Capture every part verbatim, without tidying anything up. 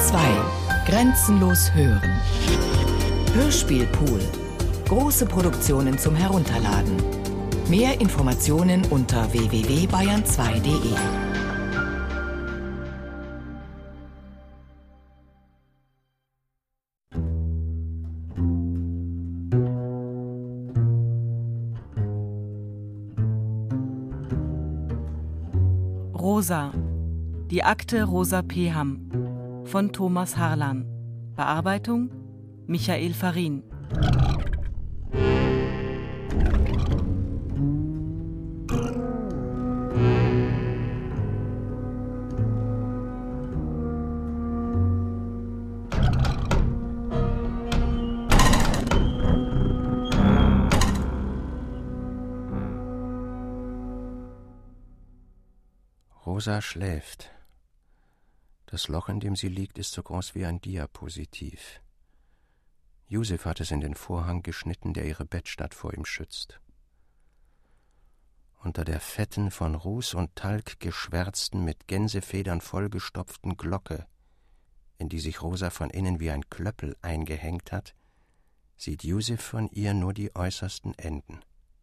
zwei. Grenzenlos hören. Hörspielpool. Große Produktionen zum Herunterladen. Mehr Informationen unter w w w punkt bayern zwei punkt de. Rosa. Die Akte Rosa Peham von Thomas Harlan. Bearbeitung Michael Farin. Rosa schläft. Das Loch, in dem sie liegt, ist so groß wie ein Diapositiv. Yusef hat es in den Vorhang geschnitten, der ihre Bettstatt vor ihm schützt. Unter der fetten, von Ruß und Talg geschwärzten, mit Gänsefedern vollgestopften Glocke, in die sich Rosa von innen wie ein Klöppel eingehängt hat, sieht Yusef von ihr nur die äußersten Enden.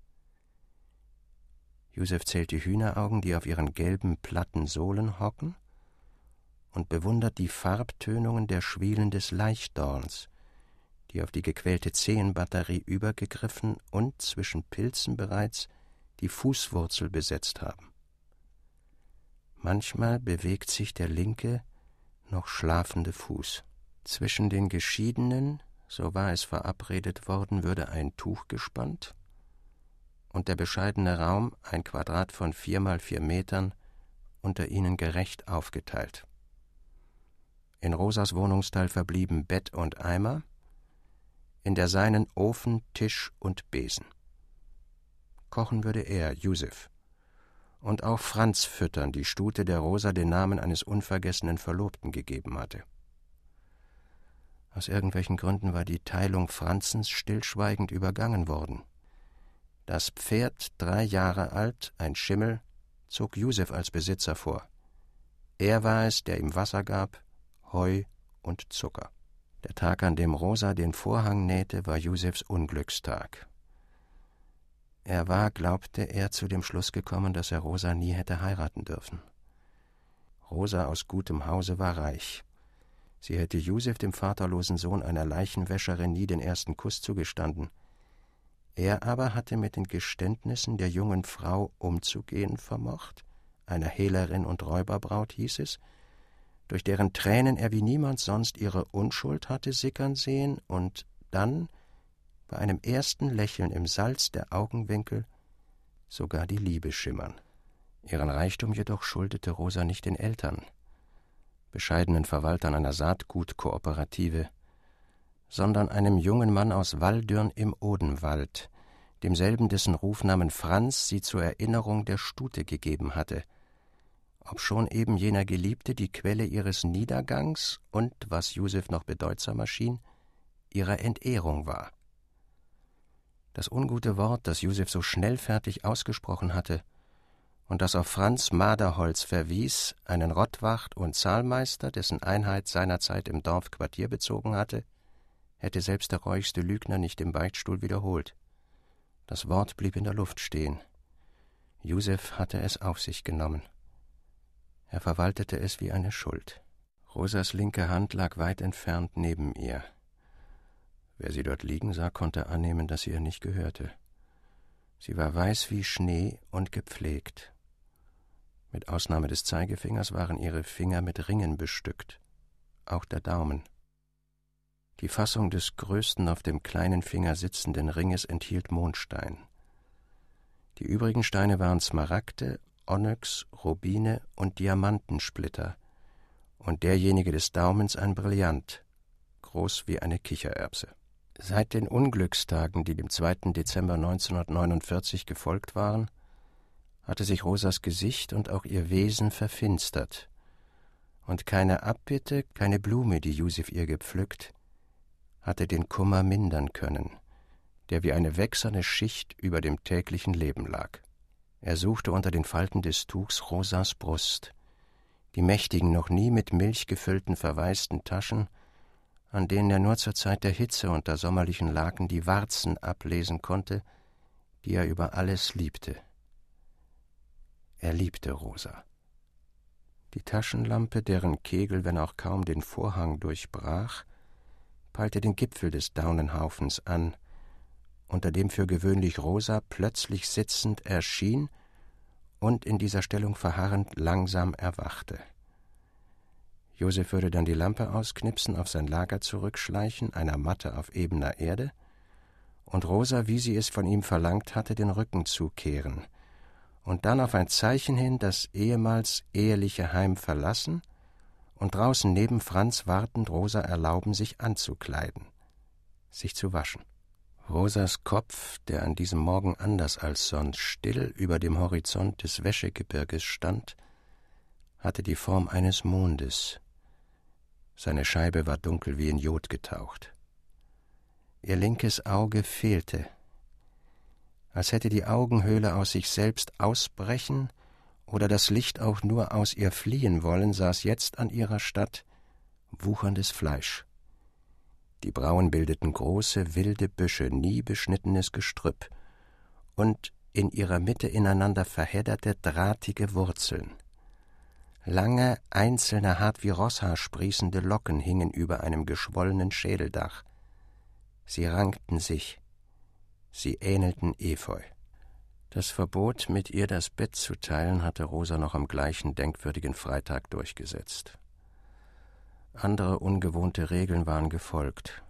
Yusef zählt die Hühneraugen, die auf ihren gelben, platten Sohlen hocken, und bewundert die Farbtönungen der Schwielen des Leichdorns, die auf die gequälte Zehenbatterie übergegriffen und zwischen Pilzen bereits die Fußwurzel besetzt haben. Manchmal bewegt sich der linke, noch schlafende Fuß. Zwischen den Geschiedenen, so war es verabredet worden, würde ein Tuch gespannt und der bescheidene Raum, ein Quadrat von vier mal vier Metern, unter ihnen gerecht aufgeteilt. In Rosas Wohnungsteil verblieben Bett und Eimer, in der seinen Ofen, Tisch und Besen. Kochen würde er, Yusef, und auch Franz füttern, die Stute, der Rosa den Namen eines unvergessenen Verlobten gegeben hatte. Aus irgendwelchen Gründen war die Teilung Franzens stillschweigend übergangen worden. Das Pferd, drei Jahre alt, ein Schimmel, zog Yusef als Besitzer vor. Er war es, der ihm Wasser gab, Heu und Zucker. Der Tag, an dem Rosa den Vorhang nähte, war Yusefs Unglückstag. Er war, glaubte er, zu dem Schluss gekommen, dass er Rosa nie hätte heiraten dürfen. Rosa aus gutem Hause war reich. Sie hätte Yusef, dem vaterlosen Sohn einer Leichenwäscherin, nie den ersten Kuss zugestanden. Er aber hatte mit den Geständnissen der jungen Frau umzugehen vermocht, einer Hehlerin und Räuberbraut hieß es, durch deren Tränen er wie niemand sonst ihre Unschuld hatte sickern sehen und dann, bei einem ersten Lächeln im Salz der Augenwinkel, sogar die Liebe schimmern. Ihren Reichtum jedoch schuldete Rosa nicht den Eltern, bescheidenen Verwaltern einer Saatgutkooperative, sondern einem jungen Mann aus Walldürn im Odenwald, demselben, dessen Rufnamen Franz sie zur Erinnerung der Stute gegeben hatte, obschon eben jener Geliebte die Quelle ihres Niedergangs und, was Yusef noch bedeutsamer schien, ihrer Entehrung war. Das ungute Wort, das Yusef so schnellfertig ausgesprochen hatte und das auf Franz Maderholz verwies, einen Rottwacht und Zahlmeister, dessen Einheit seinerzeit im Dorf Quartier bezogen hatte, hätte selbst der reuigste Lügner nicht im Beichtstuhl wiederholt. Das Wort blieb in der Luft stehen. Yusef hatte es auf sich genommen. Er verwaltete es wie eine Schuld. Rosas linke Hand lag weit entfernt neben ihr. Wer sie dort liegen sah, konnte annehmen, dass sie ihr nicht gehörte. Sie war weiß wie Schnee und gepflegt. Mit Ausnahme des Zeigefingers waren ihre Finger mit Ringen bestückt, auch der Daumen. Die Fassung des größten auf dem kleinen Finger sitzenden Ringes enthielt Mondstein. Die übrigen Steine waren Smaragde, Onyx, Rubine und Diamantensplitter und derjenige des Daumens ein Brillant, groß wie eine Kichererbse. Seit den Unglückstagen, die dem zweiten Dezember neunzehnhundertneunundvierzig gefolgt waren, hatte sich Rosas Gesicht und auch ihr Wesen verfinstert, und keine Abbitte, keine Blume, die Yusef ihr gepflückt, hatte den Kummer mindern können, der wie eine wächserne Schicht über dem täglichen Leben lag. Er suchte unter den Falten des Tuchs Rosas Brust, Die mächtigen, noch nie mit Milch gefüllten, verwaisten Taschen, an denen er nur zur Zeit der Hitze unter sommerlichen Laken die Warzen ablesen konnte, die er über alles liebte. Er liebte Rosa. Die Taschenlampe, deren Kegel, wenn auch kaum den Vorhang durchbrach, peilte den Gipfel des Daunenhaufens an, unter dem für gewöhnlich Rosa plötzlich sitzend erschien und in dieser Stellung verharrend langsam erwachte. Joseph würde dann die Lampe ausknipsen, auf sein Lager zurückschleichen, einer Matte auf ebener Erde, und Rosa, wie sie es von ihm verlangt hatte, den Rücken zukehren und dann auf ein Zeichen hin das ehemals eheliche Heim verlassen und draußen neben Franz wartend Rosa erlauben, sich anzukleiden, sich zu waschen. Rosas Kopf, der an diesem Morgen anders als sonst still über dem Horizont des Wäschegebirges stand, hatte die Form eines Mondes. Seine Scheibe war dunkel wie in Jod getaucht. Ihr linkes Auge fehlte. Als hätte die Augenhöhle aus sich selbst ausbrechen oder das Licht auch nur aus ihr fliehen wollen, saß jetzt an ihrer Statt wucherndes Fleisch. Die Brauen bildeten große, wilde Büsche, nie beschnittenes Gestrüpp und in ihrer Mitte ineinander verhedderte, drahtige Wurzeln. Lange, einzelne, hart wie Rosshaar sprießende Locken hingen über einem geschwollenen Schädeldach. Sie rankten sich, sie ähnelten Efeu. Das Verbot, mit ihr das Bett zu teilen, hatte Rosa noch am gleichen denkwürdigen Freitag durchgesetzt. Andere ungewohnte Regeln waren gefolgt.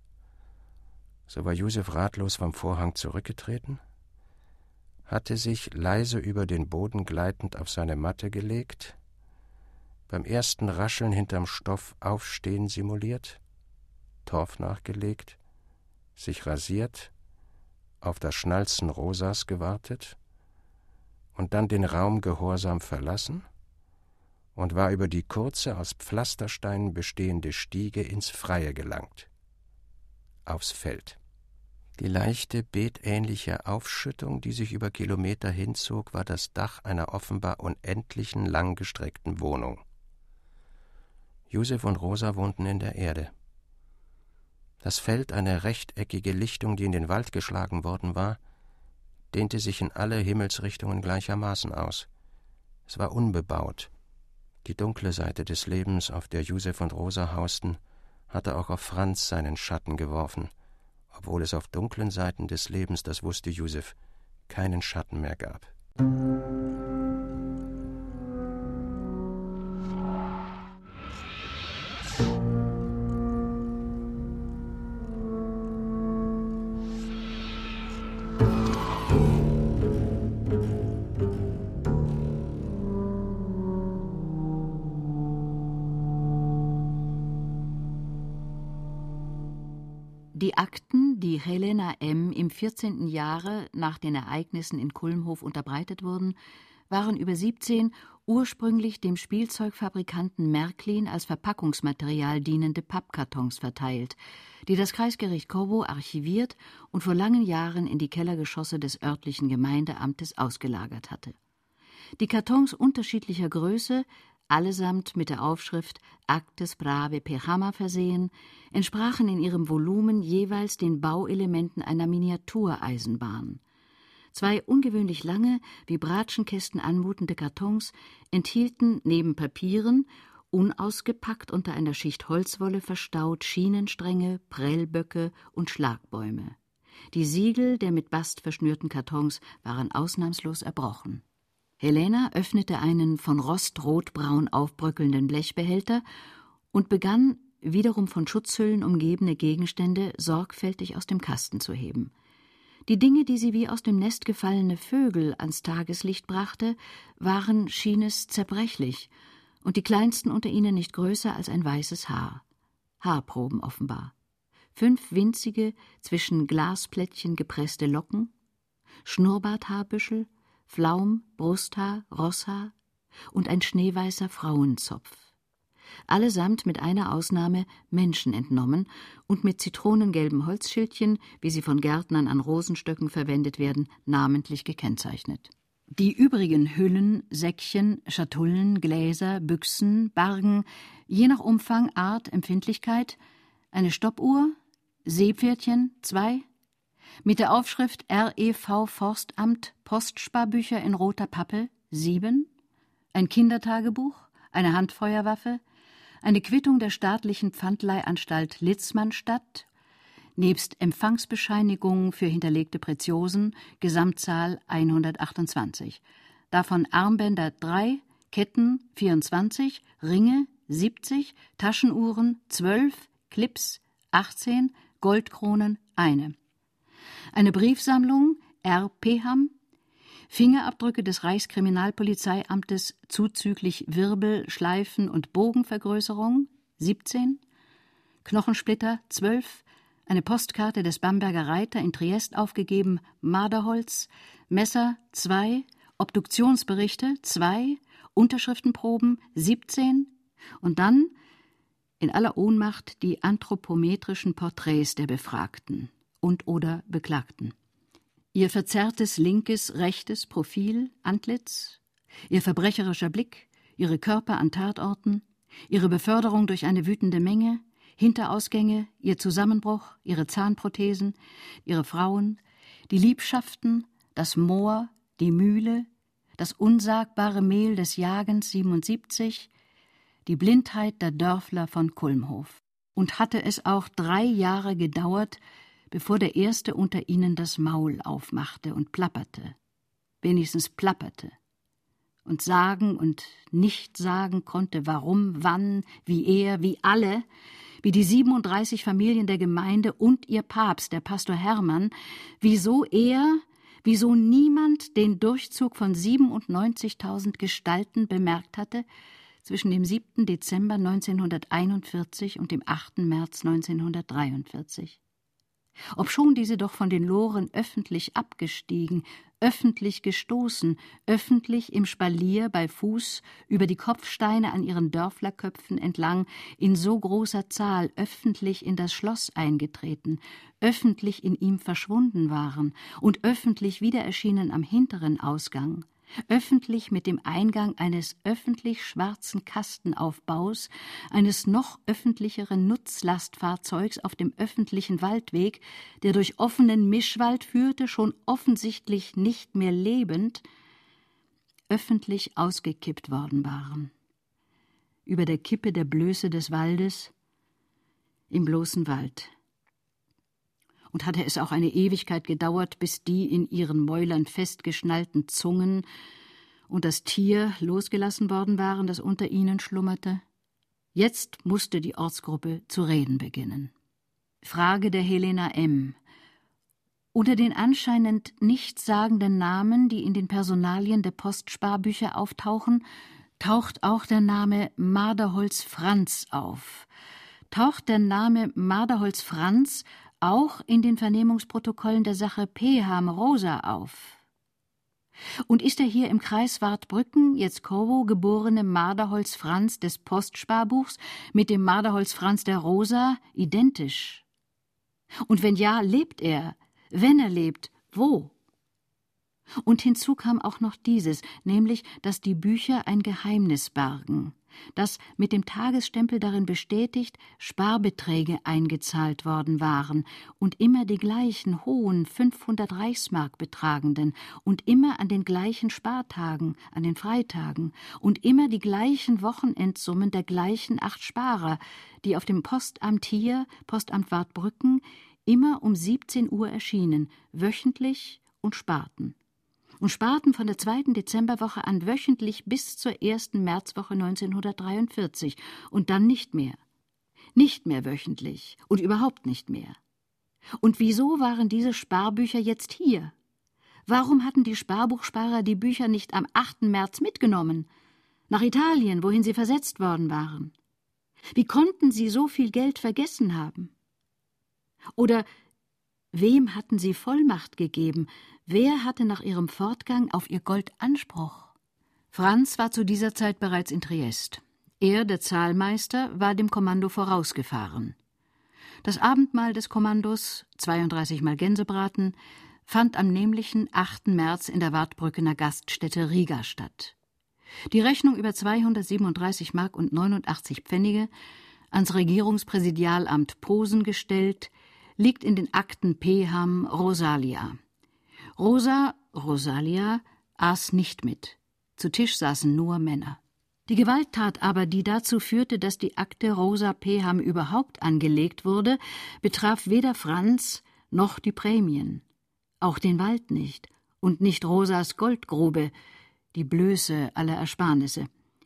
So war Joseph ratlos vom Vorhang zurückgetreten, hatte sich leise über den Boden gleitend auf seine Matte gelegt, beim ersten Rascheln hinterm Stoff Aufstehen simuliert, Torf nachgelegt, sich rasiert, auf das Schnalzen Rosas gewartet und dann den Raum gehorsam verlassen und war über die kurze, aus Pflastersteinen bestehende Stiege ins Freie gelangt, aufs Feld. Die leichte, beetähnliche Aufschüttung, die sich über Kilometer hinzog, war das Dach einer offenbar unendlichen, langgestreckten Wohnung. Joseph und Rosa wohnten in der Erde. Das Feld, eine rechteckige Lichtung, die in den Wald geschlagen worden war, dehnte sich in alle Himmelsrichtungen gleichermaßen aus. Es war unbebaut. Die dunkle Seite des Lebens, auf der Joseph und Rosa hausten, hatte auch auf Franz seinen Schatten geworfen, obwohl es auf dunklen Seiten des Lebens, das wusste Joseph, keinen Schatten mehr gab. Die Akten, die Helena M. im vierzehnten Jahre nach den Ereignissen in Kulmhof unterbreitet wurden, waren über siebzehn ursprünglich dem Spielzeugfabrikanten Märklin als Verpackungsmaterial dienende Pappkartons verteilt, die das Kreisgericht Kowo archiviert und vor langen Jahren in die Kellergeschosse des örtlichen Gemeindeamtes ausgelagert hatte. Die Kartons unterschiedlicher Größe, allesamt mit der Aufschrift Actes Brave Pechama versehen, entsprachen in ihrem Volumen jeweils den Bauelementen einer Miniatureisenbahn. Zwei ungewöhnlich lange, wie Bratschenkästen anmutende Kartons enthielten neben Papieren, unausgepackt unter einer Schicht Holzwolle verstaut, Schienenstränge, Prellböcke und Schlagbäume. Die Siegel der mit Bast verschnürten Kartons waren ausnahmslos erbrochen. Helena öffnete einen von rostrotbraun aufbröckelnden Blechbehälter und begann, wiederum von Schutzhüllen umgebene Gegenstände sorgfältig aus dem Kasten zu heben. Die Dinge, die sie wie aus dem Nest gefallene Vögel ans Tageslicht brachte, waren, schien es, zerbrechlich und die kleinsten unter ihnen nicht größer als ein weißes Haar. Haarproben offenbar. Fünf winzige, zwischen Glasplättchen gepresste Locken, Schnurrbarthaarbüschel, Flaum, Brusthaar, Rosshaar und ein schneeweißer Frauenzopf. Allesamt mit einer Ausnahme Menschen entnommen und mit zitronengelben Holzschildchen, wie sie von Gärtnern an Rosenstöcken verwendet werden, namentlich gekennzeichnet. Die übrigen Hüllen, Säckchen, Schatullen, Gläser, Büchsen, Bargen, je nach Umfang, Art, Empfindlichkeit, eine Stoppuhr, Seepferdchen, zwei, mit der Aufschrift R E V Forstamt Postsparbücher in roter Pappe, sieben, ein Kindertagebuch, eine Handfeuerwaffe, eine Quittung der staatlichen Pfandleihanstalt Litzmannstadt, nebst Empfangsbescheinigungen für hinterlegte Preziosen, Gesamtzahl hundertachtundzwanzig. Davon Armbänder drei, Ketten vierundzwanzig, Ringe siebzig, Taschenuhren zwölf, Clips achtzehn, Goldkronen eine. Eine Briefsammlung R. Peham, Fingerabdrücke des Reichskriminalpolizeiamtes zuzüglich Wirbel-, Schleifen- und Bogenvergrößerung siebzehn, Knochensplitter zwölf, eine Postkarte des Bamberger Reiter in Triest aufgegeben, Marderholz, Messer zwei, Obduktionsberichte zwei, Unterschriftenproben siebzehn und dann in aller Ohnmacht die anthropometrischen Porträts der Befragten und oder Beklagten. Ihr verzerrtes linkes, rechtes Profil, Antlitz, ihr verbrecherischer Blick, ihre Körper an Tatorten, ihre Beförderung durch eine wütende Menge, Hinterausgänge, ihr Zusammenbruch, ihre Zahnprothesen, ihre Frauen, die Liebschaften, das Moor, die Mühle, das unsagbare Mehl des Jagens siebenundsiebzig, die Blindheit der Dörfler von Kulmhof. Und hatte es auch drei Jahre gedauert, bevor der Erste unter ihnen das Maul aufmachte und plapperte, wenigstens plapperte, und sagen und nicht sagen konnte, warum, wann, wie er, wie alle, wie die siebenunddreißig Familien der Gemeinde und ihr Papst, der Pastor Hermann, wieso er, wieso niemand den Durchzug von siebenundneunzigtausend Gestalten bemerkt hatte, zwischen dem siebten Dezember neunzehnhunderteinundvierzig und dem achten März neunzehnhundertdreiundvierzig. Obschon diese doch von den Loren öffentlich abgestiegen, öffentlich gestoßen, öffentlich im Spalier bei Fuß über die Kopfsteine an ihren Dörflerköpfen entlang in so großer Zahl öffentlich in das Schloss eingetreten, öffentlich in ihm verschwunden waren und öffentlich wieder erschienen am hinteren Ausgang, öffentlich mit dem Eingang eines öffentlich schwarzen Kastenaufbaus, eines noch öffentlicheren Nutzlastfahrzeugs auf dem öffentlichen Waldweg, der durch offenen Mischwald führte, schon offensichtlich nicht mehr lebend, öffentlich ausgekippt worden waren. Über der Kippe der Blöße des Waldes, im bloßen Wald. Und hatte es auch eine Ewigkeit gedauert, bis die in ihren Mäulern festgeschnallten Zungen und das Tier losgelassen worden waren, das unter ihnen schlummerte? Jetzt musste die Ortsgruppe zu reden beginnen. Frage der Helena M. Unter den anscheinend nichtssagenden Namen, die in den Personalien der Postsparbücher auftauchen, taucht auch der Name Marderholz Franz auf. Taucht der Name Marderholz Franz auch in den Vernehmungsprotokollen der Sache Peham Rosa auf? Und ist der hier im Kreis Wartbrücken, jetzt Kowo, geborene Marderholz Franz des Postsparbuchs mit dem Marderholz Franz der Rosa identisch? Und wenn ja, lebt er? Wenn er lebt, wo? Und hinzu kam auch noch dieses, nämlich, dass die Bücher ein Geheimnis bargen, dass mit dem Tagesstempel darin bestätigt Sparbeträge eingezahlt worden waren und immer die gleichen hohen fünfhundert Reichsmark betragenden und immer an den gleichen Spartagen, an den Freitagen und immer die gleichen Wochenendsummen der gleichen acht Sparer, die auf dem Postamt hier, Postamt Wartbrücken, immer um siebzehn Uhr erschienen, wöchentlich und sparten. Und sparten von der zweiten Dezemberwoche an wöchentlich bis zur ersten Märzwoche neunzehnhundertdreiundvierzig und dann nicht mehr. Nicht mehr wöchentlich und überhaupt nicht mehr. Und wieso waren diese Sparbücher jetzt hier? Warum hatten die Sparbuchsparer die Bücher nicht am achten März mitgenommen? Nach Italien, wohin sie versetzt worden waren? Wie konnten sie so viel Geld vergessen haben? Oder wem hatten sie Vollmacht gegeben? Wer hatte nach ihrem Fortgang auf ihr Gold Anspruch? Franz war zu dieser Zeit bereits in Triest. Er, der Zahlmeister, war dem Kommando vorausgefahren. Das Abendmahl des Kommandos, zweiunddreißig Mal Gänsebraten, fand am nämlichen achten März in der Wartbrückener Gaststätte Riga statt. Die Rechnung über zweihundertsiebenunddreißig Mark und neunundachtzig Pfennige, ans Regierungspräsidialamt Posen gestellt, liegt in den Akten Peham Rosalia. Rosa, Rosalia, aß nicht mit. Zu Tisch saßen nur Männer. Die Gewalttat aber, die dazu führte, dass die Akte Rosa Peham überhaupt angelegt wurde, betraf weder Franz noch die Prämien, auch den Wald nicht und nicht Rosas Goldgrube, die Blöße aller Ersparnisse.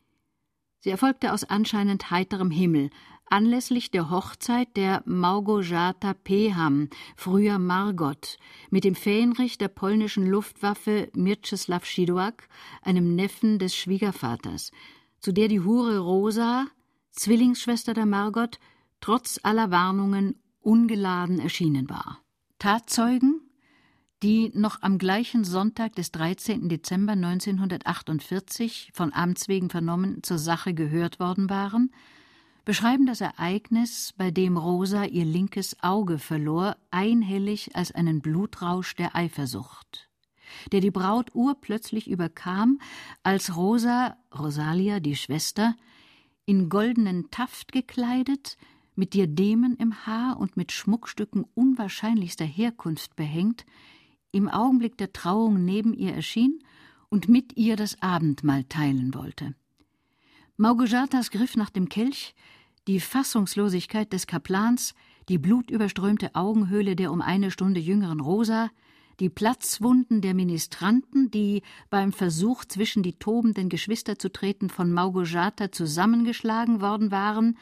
Sie erfolgte aus anscheinend heiterem Himmel, anlässlich der Hochzeit der Małgorzata Peham, früher Margot, mit dem Fähnrich der polnischen Luftwaffe Mieczysław Sidłak, einem Neffen des Schwiegervaters, zu der die Hure Rosa, Zwillingsschwester der Margot, trotz aller Warnungen ungeladen erschienen war. Tatzeugen, die noch am gleichen Sonntag des dreizehnten Dezember neunzehnhundertachtundvierzig von Amts wegen vernommen zur Sache gehört worden waren, beschreiben das Ereignis, bei dem Rosa ihr linkes Auge verlor, einhellig als einen Blutrausch der Eifersucht, der die Braut urplötzlich überkam, als Rosa, Rosalia, die Schwester, in goldenen Taft gekleidet, mit Diademen im Haar und mit Schmuckstücken unwahrscheinlichster Herkunft behängt, im Augenblick der Trauung neben ihr erschien und mit ihr das Abendmahl teilen wollte. Małgorzatas Griff nach dem Kelch, die Fassungslosigkeit des Kaplans, die blutüberströmte Augenhöhle der um eine Stunde jüngeren Rosa, die Platzwunden der Ministranten, die beim Versuch, zwischen die tobenden Geschwister zu treten, von Małgorzata zusammengeschlagen worden waren,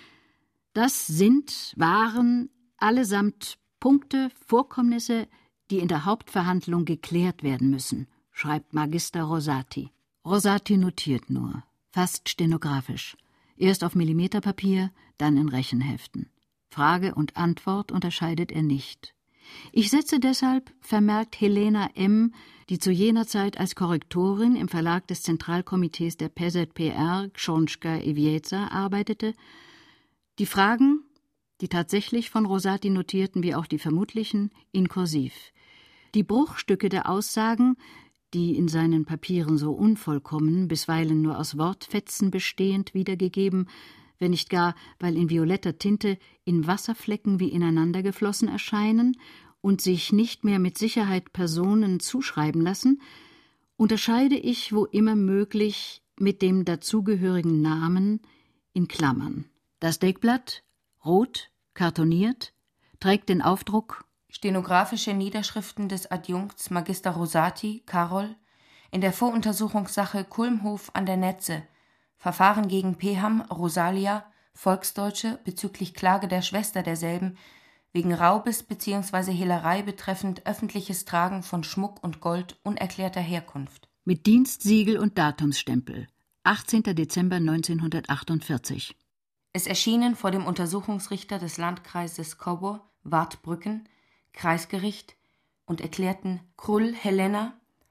das sind, waren allesamt Punkte, Vorkommnisse, die in der Hauptverhandlung geklärt werden müssen, schreibt Magister Rosati. Rosati notiert nur, fast stenografisch, erst auf Millimeterpapier, dann in Rechenheften. Frage und Antwort unterscheidet er nicht. Ich setze deshalb, vermerkt Helena M., die zu jener Zeit als Korrektorin im Verlag des Zentralkomitees der P Z P R Książka i Wiedza arbeitete, die Fragen, die tatsächlich von Rosati notierten wie auch die vermutlichen, in Kursiv. Die Bruchstücke der Aussagen, die in seinen Papieren so unvollkommen, bisweilen nur aus Wortfetzen bestehend wiedergegeben, wenn nicht gar, weil in violetter Tinte in Wasserflecken wie ineinander geflossen erscheinen und sich nicht mehr mit Sicherheit Personen zuschreiben lassen, unterscheide ich, wo immer möglich, mit dem dazugehörigen Namen in Klammern. Das Deckblatt, rot, kartoniert, trägt den Aufdruck Stenografische Niederschriften des Adjunkts Magister Rosati, Karol, in der Voruntersuchungssache Kulmhof an der Netze, Verfahren gegen Peham, Rosalia, Volksdeutsche bezüglich Klage der Schwester derselben, wegen Raubes bzw. Hehlerei betreffend öffentliches Tragen von Schmuck und Gold unerklärter Herkunft. Mit Dienstsiegel und Datumsstempel, achtzehnten Dezember neunzehnhundertachtundvierzig. Es erschienen vor dem Untersuchungsrichter des Landkreises Kobor, Wartbrücken, Kreisgericht, und erklärten Krull Helena: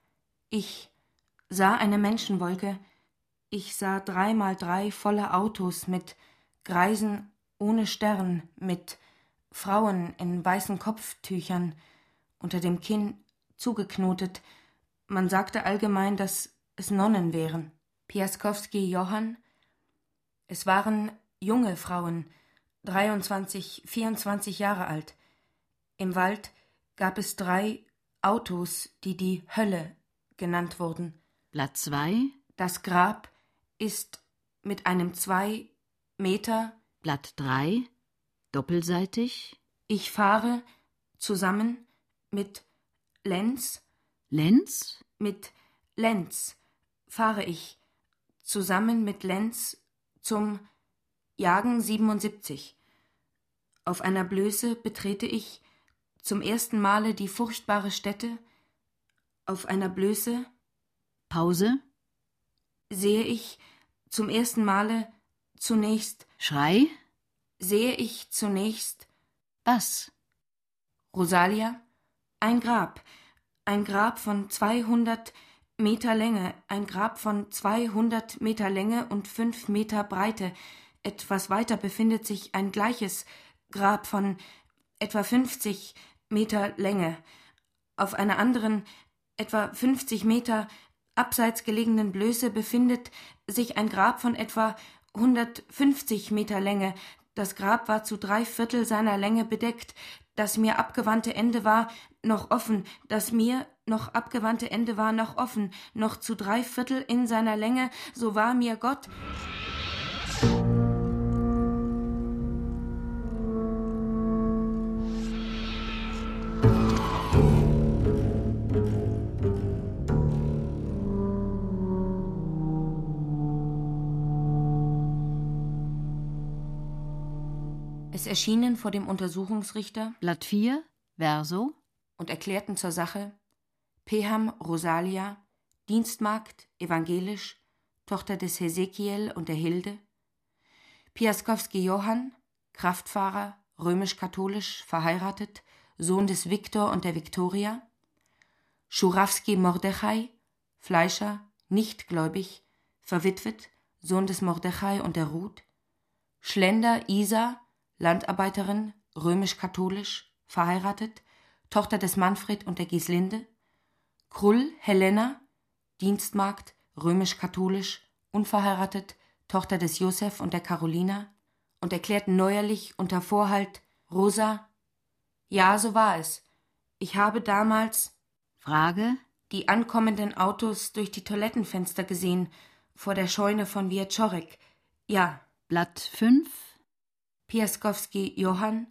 Ich sah eine Menschenwolke, ich sah drei mal drei volle Autos mit Greisen ohne Stern, mit Frauen in weißen Kopftüchern, unter dem Kinn zugeknotet. Man sagte allgemein, dass es Nonnen wären. Piaskowski Johann: Es waren junge Frauen, dreiundzwanzig, vierundzwanzig Jahre alt. Im Wald gab es drei Autos, die die Hölle genannt wurden. Blatt zwei. Das Grab ist mit einem zwei Meter. Blatt drei. Doppelseitig. Ich fahre zusammen mit Lenz. Lenz? Mit Lenz fahre ich zusammen mit Lenz zum Jagen siebenundsiebzig. Auf einer Blöße betrete ich zum ersten Male die furchtbare Stätte. Auf einer Blöße. Pause. Sehe ich zum ersten Male zunächst. Schrei. Sehe ich zunächst. Was? Rosalia. Ein Grab. Ein Grab von zweihundert Meter Länge. Ein Grab von zweihundert Meter Länge und fünf Meter Breite. Etwas weiter befindet sich ein gleiches Grab von etwa fünfzig Meter Länge. Auf einer anderen, etwa fünfzig Meter abseits gelegenen Blöße befindet sich ein Grab von etwa hundertfünfzig Meter Länge. Das Grab war zu drei Viertel seiner Länge bedeckt. Das mir abgewandte Ende war noch offen. Das mir noch abgewandte Ende war noch offen. Noch zu drei Viertel in seiner Länge, so war mir Gott. Es erschienen vor dem Untersuchungsrichter Blatt vier, Verso, und erklärten zur Sache Peham Rosalia, Dienstmagd, evangelisch, Tochter des Hesekiel und der Hilde, Piaskowski Johann, Kraftfahrer, römisch-katholisch, verheiratet, Sohn des Viktor und der Viktoria, Schurawski Mordechai, Fleischer, nichtgläubig, verwitwet, Sohn des Mordechai und der Ruth, Schlender Isa, Landarbeiterin, römisch-katholisch, verheiratet, Tochter des Manfred und der Gislinde, Krull Helena, Dienstmagd, römisch-katholisch, unverheiratet, Tochter des Josef und der Carolina, und erklärten neuerlich unter Vorhalt Rosa, ja, so war es. Ich habe damals Frage, die ankommenden Autos durch die Toilettenfenster gesehen, vor der Scheune von Wieczorek. Ja. Blatt fünf, Piaskowski Johann.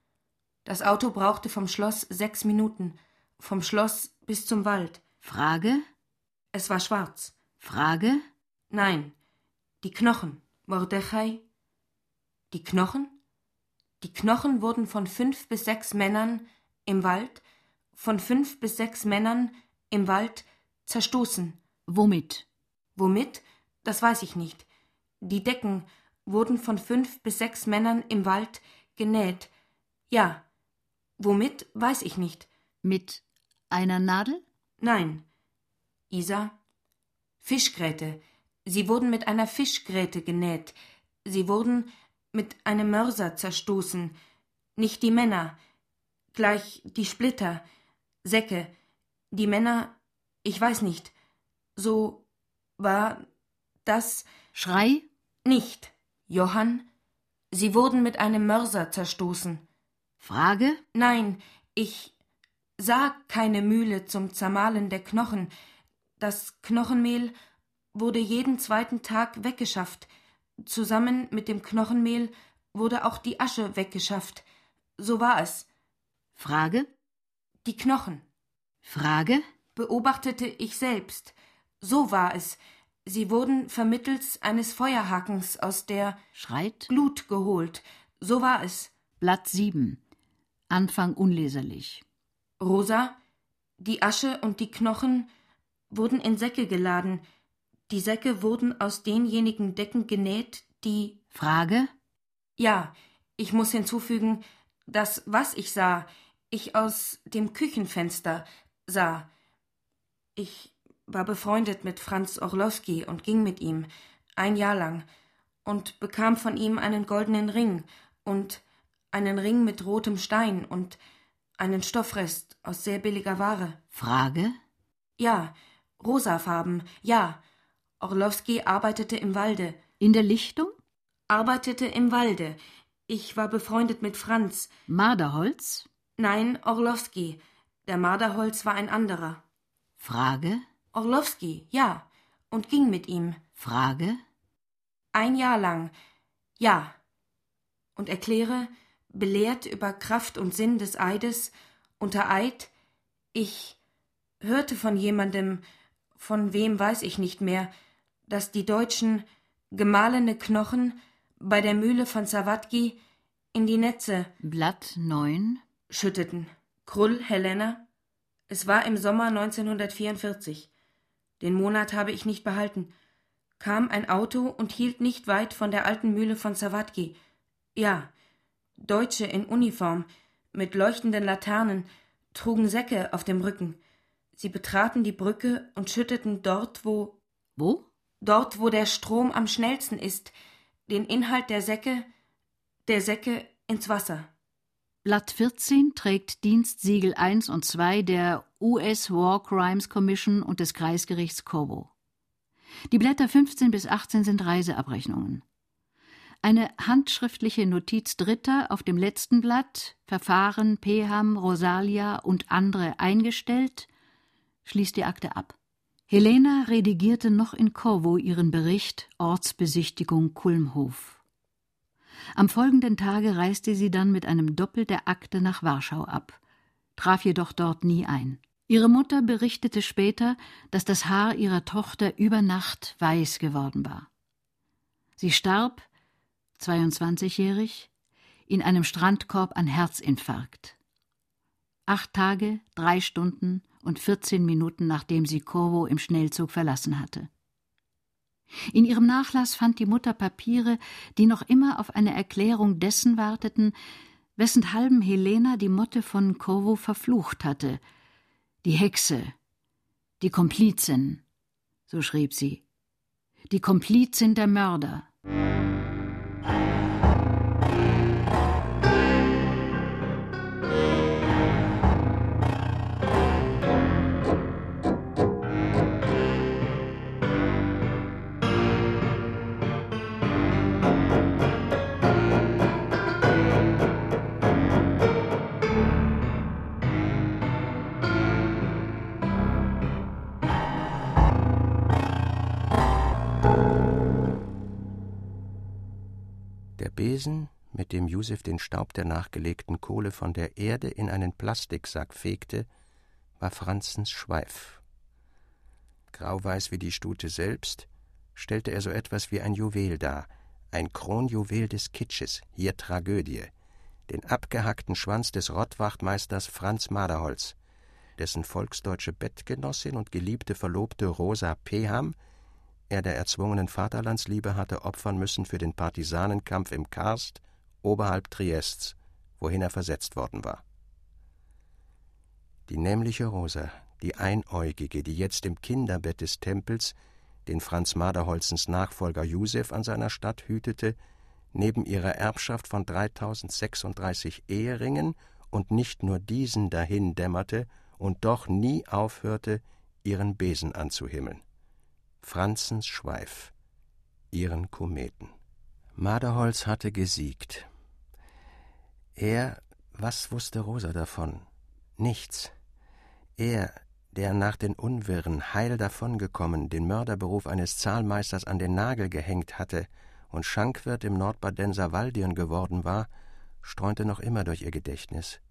Das Auto brauchte vom Schloss sechs Minuten, vom Schloss bis zum Wald. Frage, Es war schwarz. Frage, Nein, die Knochen, Mordechai. Die Knochen? Die Knochen wurden von fünf bis sechs Männern im Wald, von fünf bis sechs Männern im Wald zerstoßen. womit? Womit? Das weiß ich nicht. Die Decken wurden von fünf bis sechs Männern im Wald genäht. Ja. Womit, weiß ich nicht. Mit einer Nadel? Nein. Isa? Fischgräte. Sie wurden mit einer Fischgräte genäht. Sie wurden mit einem Mörser zerstoßen. Nicht die Männer. Gleich die Splitter. Säcke. Die Männer, ich weiß nicht. So war das... Schrei? Nicht. Johann? Sie wurden mit einem Mörser zerstoßen. Frage, Nein, ich sah keine Mühle zum Zermahlen der Knochen. Das Knochenmehl wurde jeden zweiten Tag weggeschafft. Zusammen mit dem Knochenmehl wurde auch die Asche weggeschafft. So war es. Frage, Die Knochen Frage, beobachtete ich selbst. So war es. Sie wurden vermittels eines Feuerhakens aus der schreit, Glut geholt. So war es. Blatt sieben, Anfang unleserlich. Rosa, die Asche und die Knochen wurden in Säcke geladen. Die Säcke wurden aus denjenigen Decken genäht, die... Frage, Ja, ich muss hinzufügen, das, was ich sah, ich aus dem Küchenfenster sah. Ich war befreundet mit Franz Orlowski und ging mit ihm, ein Jahr lang, und bekam von ihm einen goldenen Ring und einen Ring mit rotem Stein und einen Stoffrest aus sehr billiger Ware. Frage, Ja, rosafarben, ja. Orlowski arbeitete im Walde. in der Lichtung? Arbeitete im Walde. Ich war befreundet mit Franz. Marderholz? Nein, Orlowski. Der Marderholz war ein anderer. Frage, Orlowski, ja. Und ging mit ihm. Frage, Ein Jahr lang. Ja. Und erkläre, belehrt über Kraft und Sinn des Eides, unter Eid, ich hörte von jemandem, von wem weiß ich nicht mehr, dass die Deutschen gemahlene Knochen bei der Mühle von Zawadzki in die Netze Blatt neun, schütteten. Krull Helena. Es war im Sommer neunzehnhundertvierundvierzig. Den Monat habe ich nicht behalten. Kam ein Auto und hielt nicht weit von der alten Mühle von Zawadzki. Ja, Deutsche in Uniform, mit leuchtenden Laternen, trugen Säcke auf dem Rücken. Sie betraten die Brücke und schütteten dort, wo... Wo? Dort, wo der Strom am schnellsten ist, den Inhalt der Säcke, der Säcke ins Wasser. Blatt vierzehn trägt Dienstsiegel eins und zwei der U S War Crimes Commission und des Kreisgerichts Cobo. Die Blätter fünfzehn bis achtzehn sind Reiseabrechnungen. Eine handschriftliche Notiz Dritter auf dem letzten Blatt, Verfahren Peham, Rosalia und andere eingestellt, schließt die Akte ab. Helena redigierte noch in Corvo ihren Bericht Ortsbesichtigung Kulmhof. Am folgenden Tage reiste sie dann mit einem Doppel der Akte nach Warschau ab, traf jedoch dort nie ein. Ihre Mutter berichtete später, dass das Haar ihrer Tochter über Nacht weiß geworden war. Sie starb, zweiundzwanzigjährig, in einem Strandkorb an Herzinfarkt. Acht Tage, drei Stunden und vierzehn Minuten, nachdem sie Corvo im Schnellzug verlassen hatte. In ihrem Nachlass fand die Mutter Papiere, die noch immer auf eine Erklärung dessen warteten, wessenthalben Helena die Motte von Corvo verflucht hatte. Die Hexe, die Komplizin, so schrieb sie, die Komplizin der Mörder. Besen, mit dem Josef den Staub der nachgelegten Kohle von der Erde in einen Plastiksack fegte, war Franzens Schweif. Grauweiß wie die Stute selbst, stellte er so etwas wie ein Juwel dar, ein Kronjuwel des Kitsches, hier Tragödie, den abgehackten Schwanz des Rottwachtmeisters Franz Maderholz, dessen volksdeutsche Bettgenossin und geliebte Verlobte Rosa Peham er der erzwungenen Vaterlandsliebe hatte opfern müssen für den Partisanenkampf im Karst, oberhalb Triests, wohin er versetzt worden war. Die nämliche Rosa, die Einäugige, die jetzt im Kinderbett des Tempels den Franz Maderholzens Nachfolger Josef an seiner Statt hütete, neben ihrer Erbschaft von dreitausendsechsunddreißig Eheringen und nicht nur diesen dahin dämmerte und doch nie aufhörte, ihren Besen anzuhimmeln. Franzens Schweif, ihren Kometen. Maderholz hatte gesiegt. Er, was wusste Rosa davon? Nichts. Er, der nach den Unwirren heil davongekommen, den Mörderberuf eines Zahlmeisters an den Nagel gehängt hatte und Schankwirt im Nordbadenser Waldirn geworden war, streunte noch immer durch ihr Gedächtnis.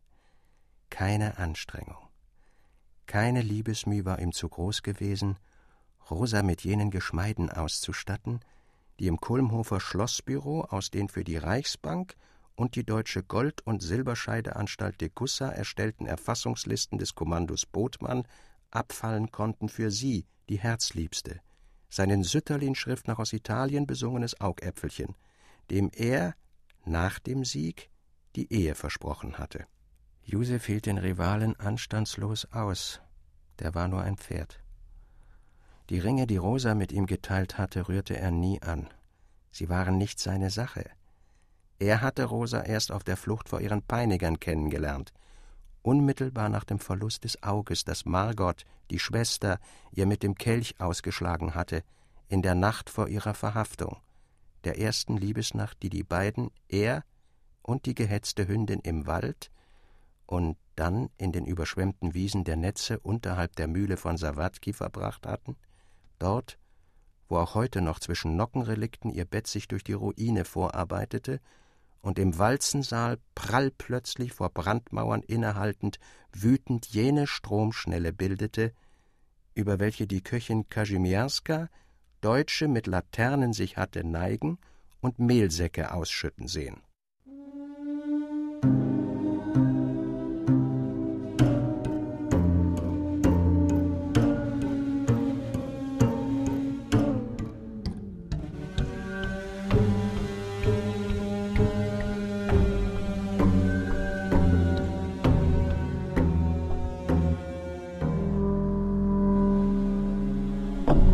Keine Anstrengung, keine Liebesmüh war ihm zu groß gewesen, Rosa mit jenen Geschmeiden auszustatten, die im Kulmhofer Schlossbüro aus den für die Reichsbank und die Deutsche Gold- und Silberscheideanstalt Degussa erstellten Erfassungslisten des Kommandos Botmann abfallen konnten für sie, die Herzliebste, seinen Sütterlin-Schrift nach aus Italien besungenes Augäpfelchen, dem er, nach dem Sieg, die Ehe versprochen hatte. Josef hielt den Rivalen anstandslos aus, der war nur ein Pferd. Die Ringe, die Rosa mit ihm geteilt hatte, rührte er nie an. Sie waren nicht seine Sache. Er hatte Rosa erst auf der Flucht vor ihren Peinigern kennengelernt, unmittelbar nach dem Verlust des Auges, das Margot, die Schwester, ihr mit dem Kelch ausgeschlagen hatte, in der Nacht vor ihrer Verhaftung, der ersten Liebesnacht, die die beiden, er und die gehetzte Hündin im Wald und dann in den überschwemmten Wiesen der Netze unterhalb der Mühle von Sawatki verbracht hatten, dort, wo auch heute noch zwischen Nockenrelikten ihr Bett sich durch die Ruine vorarbeitete und im Walzensaal prall plötzlich vor Brandmauern innehaltend wütend jene Stromschnelle bildete, über welche die Köchin Kazimirska Deutsche mit Laternen sich hatte neigen und Mehlsäcke ausschütten sehen.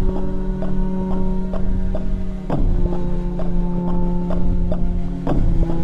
Thank you.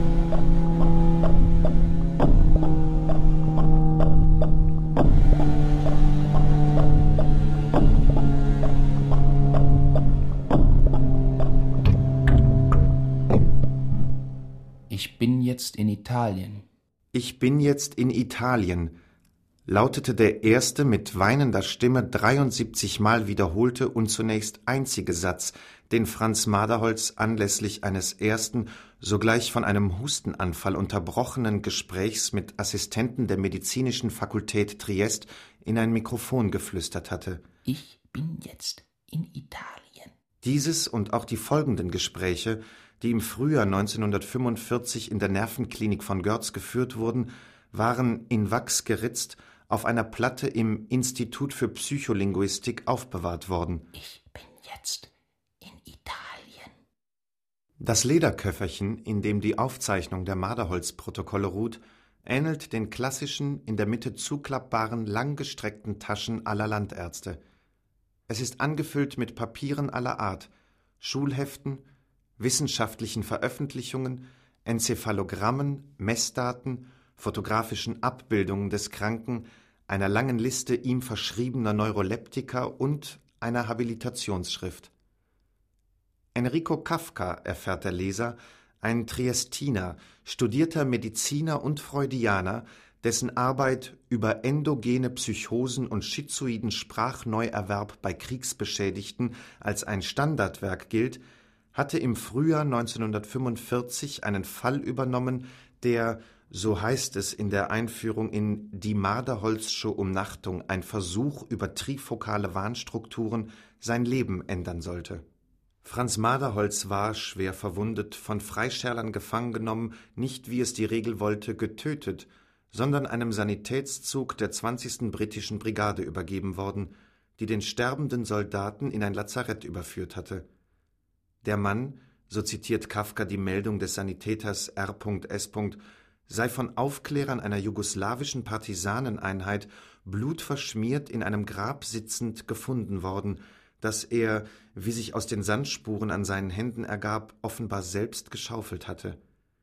Ich bin jetzt in Italien. Ich bin jetzt in Italien, lautete der erste mit weinender Stimme dreiundsiebzig Mal wiederholte und zunächst einzige Satz, den Franz Maderholz anlässlich eines ersten, sogleich von einem Hustenanfall unterbrochenen Gesprächs mit Assistenten der Medizinischen Fakultät Triest in ein Mikrofon geflüstert hatte. Ich bin jetzt in Italien. Dieses und auch die folgenden Gespräche, die im Frühjahr neunzehnhundertfünfundvierzig in der Nervenklinik von Görz geführt wurden, waren in Wachs geritzt auf einer Platte im Institut für Psycholinguistik aufbewahrt worden. Ich bin jetzt in Italien. Das Lederköfferchen, in dem die Aufzeichnung der Maderholz-Protokolle ruht, ähnelt den klassischen, in der Mitte zuklappbaren, langgestreckten Taschen aller Landärzte. Es ist angefüllt mit Papieren aller Art, Schulheften, wissenschaftlichen Veröffentlichungen, Enzephalogrammen, Messdaten, fotografischen Abbildungen des Kranken, einer langen Liste ihm verschriebener Neuroleptika und einer Habilitationsschrift. Enrico Kafka, erfährt der Leser, ein Triestiner, studierter Mediziner und Freudianer, dessen Arbeit über endogene Psychosen und schizoiden Sprachneuerwerb bei Kriegsbeschädigten als ein Standardwerk gilt, hatte im Frühjahr neunzehnhundertfünfundvierzig einen Fall übernommen, der, so heißt es in der Einführung in Die Maderholzsche Umnachtung, ein Versuch über trifokale Wahnstrukturen, sein Leben ändern sollte. Franz Maderholz war, schwer verwundet, von Freischärlern gefangen genommen, nicht, wie es die Regel wollte, getötet, sondern einem Sanitätszug der zwanzigsten britischen Brigade übergeben worden, die den sterbenden Soldaten in ein Lazarett überführt hatte. Der Mann, so zitiert Kafka die Meldung des Sanitäters R S., sei von Aufklärern einer jugoslawischen Partisaneneinheit blutverschmiert in einem Grab sitzend gefunden worden, das er, wie sich aus den Sandspuren an seinen Händen ergab, offenbar selbst geschaufelt hatte.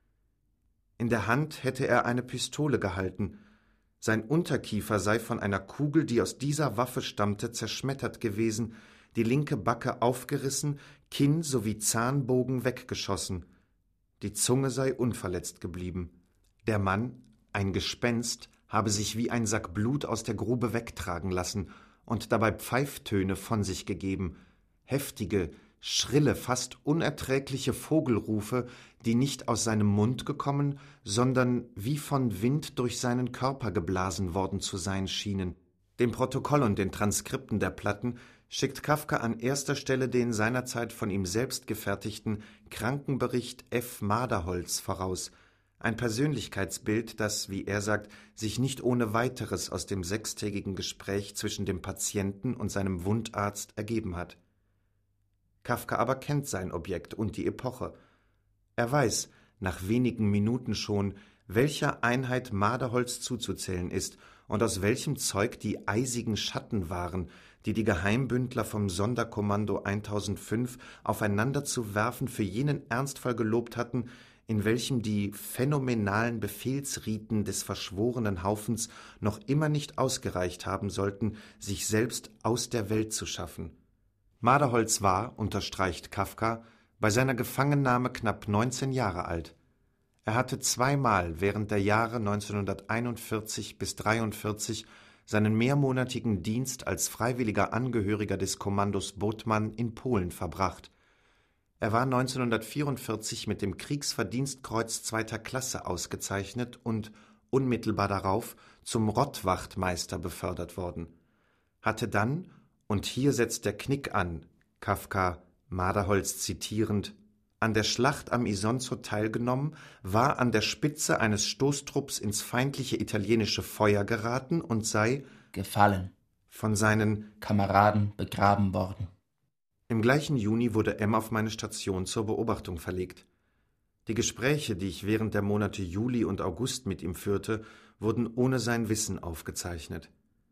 In der Hand hätte er eine Pistole gehalten. Sein Unterkiefer sei von einer Kugel, die aus dieser Waffe stammte, zerschmettert gewesen, die linke Backe aufgerissen, Kinn sowie Zahnbogen weggeschossen. Die Zunge sei unverletzt geblieben. Der Mann, ein Gespenst, habe sich wie ein Sack Blut aus der Grube wegtragen lassen und dabei Pfeiftöne von sich gegeben, heftige, schrille, fast unerträgliche Vogelrufe, die nicht aus seinem Mund gekommen, sondern wie von Wind durch seinen Körper geblasen worden zu sein schienen. Dem Protokoll und den Transkripten der Platten schickt Kafka an erster Stelle den seinerzeit von ihm selbst gefertigten Krankenbericht F. Maderholz voraus, ein Persönlichkeitsbild, das, wie er sagt, sich nicht ohne weiteres aus dem sechstägigen Gespräch zwischen dem Patienten und seinem Wundarzt ergeben hat. Kafka aber kennt sein Objekt und die Epoche. Er weiß, nach wenigen Minuten schon, welcher Einheit Maderholz zuzuzählen ist und aus welchem Zeug die eisigen Schatten waren, die die Geheimbündler vom Sonderkommando eintausendfünf aufeinander zu werfen für jenen Ernstfall gelobt hatten, in welchem die phänomenalen Befehlsriten des verschworenen Haufens noch immer nicht ausgereicht haben sollten, sich selbst aus der Welt zu schaffen. Maderholz war, unterstreicht Kafka, bei seiner Gefangennahme knapp neunzehn Jahre alt. Er hatte zweimal während der Jahre neunzehnhunderteinundvierzig bis dreiundvierzig seinen mehrmonatigen Dienst als freiwilliger Angehöriger des Kommandos Botman in Polen verbracht. Er war neunzehnhundertvierundvierzig mit dem Kriegsverdienstkreuz zweiter Klasse ausgezeichnet und unmittelbar darauf zum Rottwachtmeister befördert worden. Hatte dann, und hier setzt der Knick an, Kafka Maderholz zitierend, an der Schlacht am Isonzo teilgenommen, war an der Spitze eines Stoßtrupps ins feindliche italienische Feuer geraten und sei gefallen, von seinen Kameraden begraben worden. Im gleichen Juni wurde M auf meine Station zur Beobachtung verlegt. Die Gespräche, die ich während der Monate Juli und August mit ihm führte, wurden ohne sein Wissen aufgezeichnet.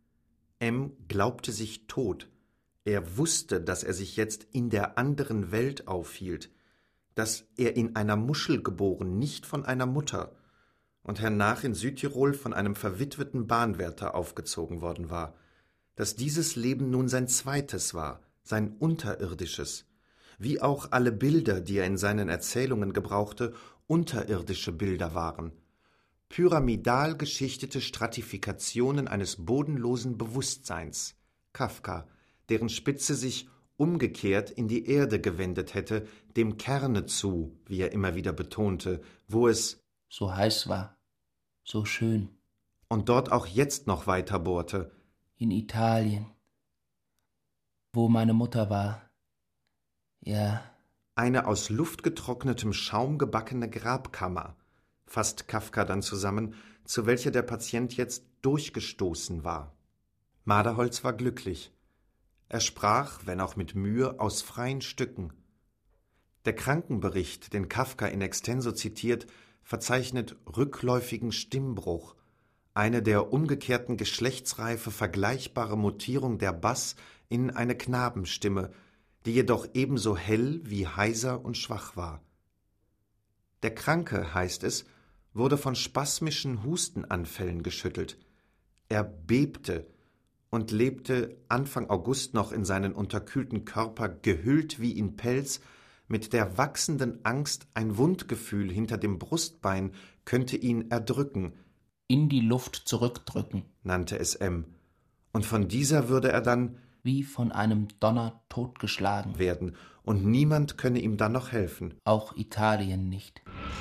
M glaubte sich tot. Er wusste, dass er sich jetzt in der anderen Welt aufhielt, dass er in einer Muschel geboren, nicht von einer Mutter, und hernach in Südtirol von einem verwitweten Bahnwärter aufgezogen worden war, dass dieses Leben nun sein zweites war, sein unterirdisches, wie auch alle Bilder, die er in seinen Erzählungen gebrauchte, unterirdische Bilder waren. Pyramidal geschichtete Stratifikationen eines bodenlosen Bewusstseins. Kafka, deren Spitze sich umgekehrt in die Erde gewendet hätte, dem Kerne zu, wie er immer wieder betonte, wo es so heiß war, so schön. Und dort auch jetzt noch weiter bohrte. In Italien, wo meine Mutter war. Ja. Eine aus luftgetrocknetem Schaum gebackene Grabkammer, fasst Kafka dann zusammen, zu welcher der Patient jetzt durchgestoßen war. Maderholz war glücklich. Er sprach, wenn auch mit Mühe, aus freien Stücken. Der Krankenbericht, den Kafka in extenso zitiert, verzeichnet rückläufigen Stimmbruch, eine der umgekehrten Geschlechtsreife vergleichbare Mutierung der Bass in eine Knabenstimme, die jedoch ebenso hell wie heiser und schwach war. Der Kranke, heißt es, wurde von spasmischen Hustenanfällen geschüttelt. Er bebte und lebte Anfang August noch in seinen unterkühlten Körper, gehüllt wie in Pelz, mit der wachsenden Angst, ein Wundgefühl hinter dem Brustbein könnte ihn erdrücken. In die Luft zurückdrücken, nannte es M. Und von dieser würde er dann wie von einem Donner totgeschlagen werden, und niemand könne ihm dann noch helfen. Auch Italien nicht.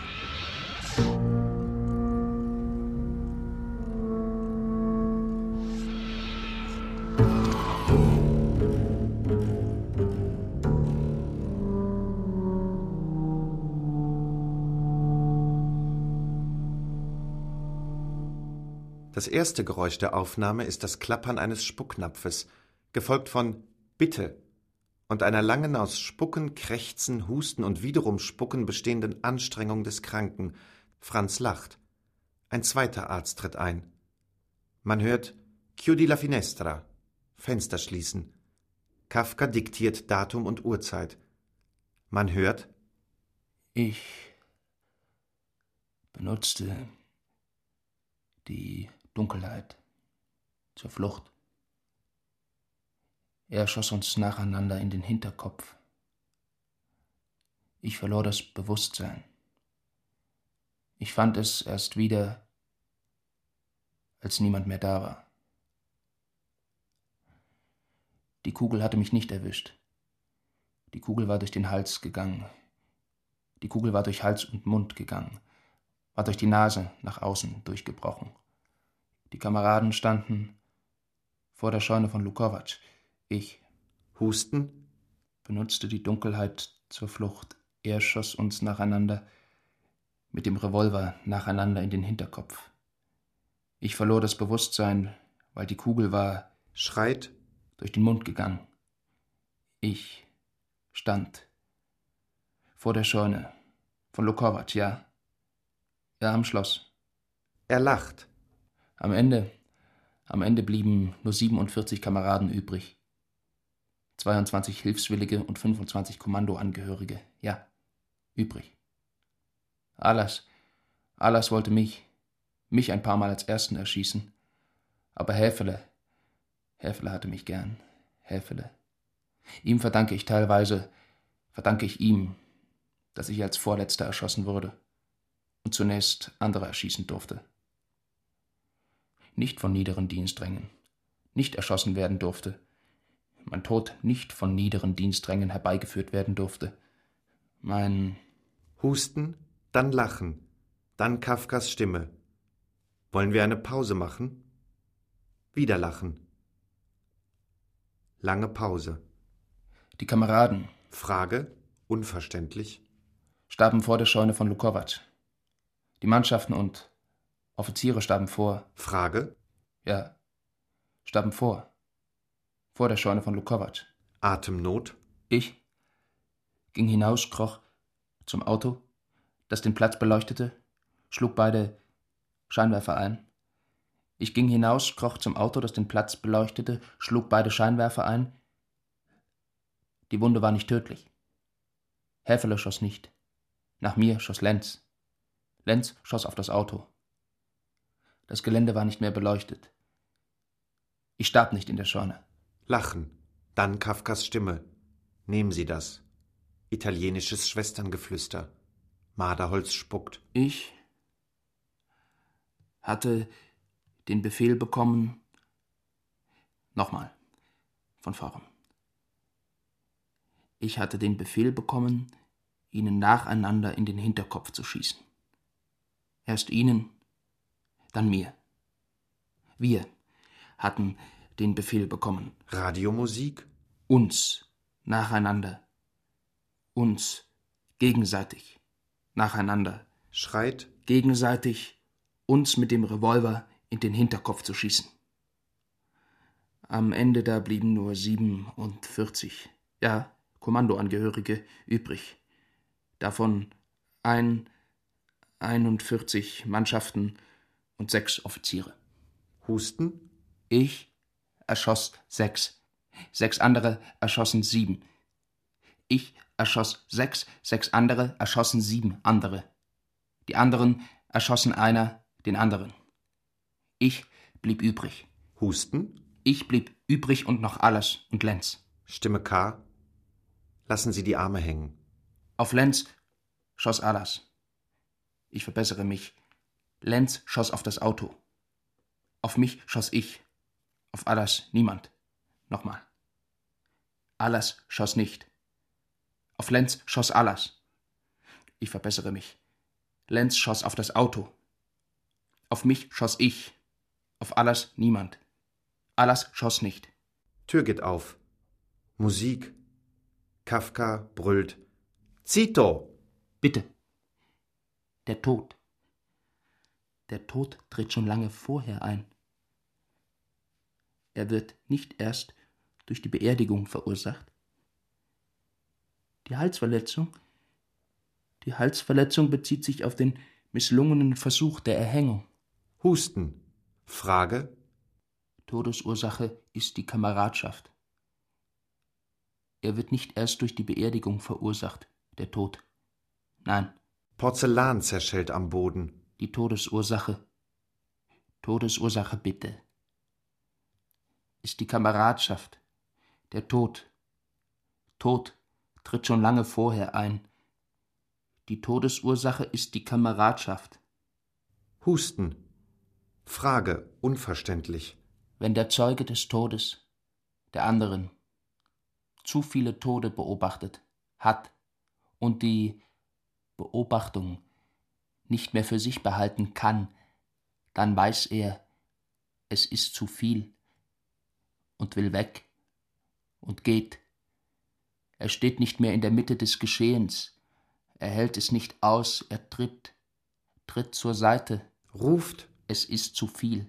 Das erste Geräusch der Aufnahme ist das Klappern eines Spucknapfes, gefolgt von »Bitte« und einer langen aus Spucken, Krächzen, Husten und wiederum Spucken bestehenden Anstrengung des Kranken. Franz lacht. Ein zweiter Arzt tritt ein. Man hört »Chiudi la finestra«, Fenster schließen. Kafka diktiert Datum und Uhrzeit. Man hört Ich benutzte die Dunkelheit zur Flucht. Er schoss uns nacheinander in den Hinterkopf. Ich verlor das Bewusstsein. Ich fand es erst wieder, als niemand mehr da war. Die Kugel hatte mich nicht erwischt. Die Kugel war durch den Hals gegangen. Die Kugel war durch Hals und Mund gegangen, war durch die Nase nach außen durchgebrochen. Die Kameraden standen vor der Scheune von Lukovac. Ich Husten, benutzte die Dunkelheit zur Flucht. Er schoss uns nacheinander mit dem Revolver nacheinander in den Hinterkopf. Ich verlor das Bewusstsein, weil die Kugel war schreit durch den Mund gegangen. Ich stand vor der Scheune von Lukovac, ja. Ja, am Schloss. Er lacht. Am Ende, am Ende blieben nur siebenundvierzig Kameraden übrig. zweiundzwanzig Hilfswillige und fünfundzwanzig Kommandoangehörige, ja, übrig. Alas, Alas wollte mich, mich ein paar Mal als Ersten erschießen. Aber Häfele, Häfele hatte mich gern, Häfele. Ihm verdanke ich teilweise, verdanke ich ihm, dass ich als Vorletzter erschossen wurde und zunächst andere erschießen durfte. Nicht von niederen Diensträngen, nicht erschossen werden durfte, mein Tod nicht von niederen Diensträngen herbeigeführt werden durfte. Mein Husten, dann Lachen, dann Kafkas Stimme. Wollen wir eine Pause machen? Wieder Lachen. Lange Pause. Die Kameraden. Frage, unverständlich. Starben vor der Scheune von Lukovac. Die Mannschaften und Offiziere starben vor. Frage? Ja, starben vor. Vor der Scheune von Lukovac. Atemnot? Ich ging hinaus, kroch zum Auto, das den Platz beleuchtete, schlug beide Scheinwerfer ein. Ich ging hinaus, kroch zum Auto, das den Platz beleuchtete, schlug beide Scheinwerfer ein. Die Wunde war nicht tödlich. Häfele schoss nicht. Nach mir schoss Lenz. Lenz schoss auf das Auto. Das Gelände war nicht mehr beleuchtet. Ich starb nicht in der Scheune. Lachen, dann Kafkas Stimme. Nehmen Sie das. Italienisches Schwesterngeflüster. Marderholz spuckt. Ich hatte den Befehl bekommen. Nochmal, von vorn. Ich hatte den Befehl bekommen, ihnen nacheinander in den Hinterkopf zu schießen. Erst ihnen, dann mir. Wir hatten den Befehl bekommen. Radiomusik? Uns nacheinander. Uns gegenseitig nacheinander. Schreit? Gegenseitig uns mit dem Revolver in den Hinterkopf zu schießen. Am Ende da blieben nur siebenundvierzig, ja, Kommandoangehörige übrig. Davon ein, einundvierzig Mannschaften und sechs Offiziere. Husten? Ich erschoss sechs. Sechs andere erschossen sieben. Ich erschoss sechs, sechs andere erschossen sieben andere. Die anderen erschossen einer den anderen. Ich blieb übrig. Husten? Ich blieb übrig und noch alles und Lenz. Stimme K. Lassen Sie die Arme hängen. Auf Lenz schoss Alas. Ich verbessere mich. Lenz schoss auf das Auto. Auf mich schoss ich. Auf Alas niemand. Nochmal. Alas schoss nicht. Auf Lenz schoss Alas. Ich verbessere mich. Lenz schoss auf das Auto. Auf mich schoss ich. Auf Alas niemand. Alas schoss nicht. Tür geht auf. Musik. Kafka brüllt. Zito! Bitte. Der Tod. Der Tod tritt schon lange vorher ein. Er wird nicht erst durch die Beerdigung verursacht. Die Halsverletzung, die Halsverletzung bezieht sich auf den misslungenen Versuch der Erhängung. Husten. Frage. Todesursache ist die Kameradschaft. Er wird nicht erst durch die Beerdigung verursacht, der Tod. Nein. Porzellan zerschellt am Boden. Die Todesursache, Todesursache bitte, ist die Kameradschaft, der Tod. Tod tritt schon lange vorher ein. Die Todesursache ist die Kameradschaft. Husten. Frage, unverständlich. Wenn der Zeuge des Todes, der anderen, zu viele Tode beobachtet hat und die Beobachtung nicht mehr für sich behalten kann, dann weiß er, es ist zu viel und will weg und geht. Er steht nicht mehr in der Mitte des Geschehens, er hält es nicht aus, er tritt, tritt zur Seite, ruft, es ist zu viel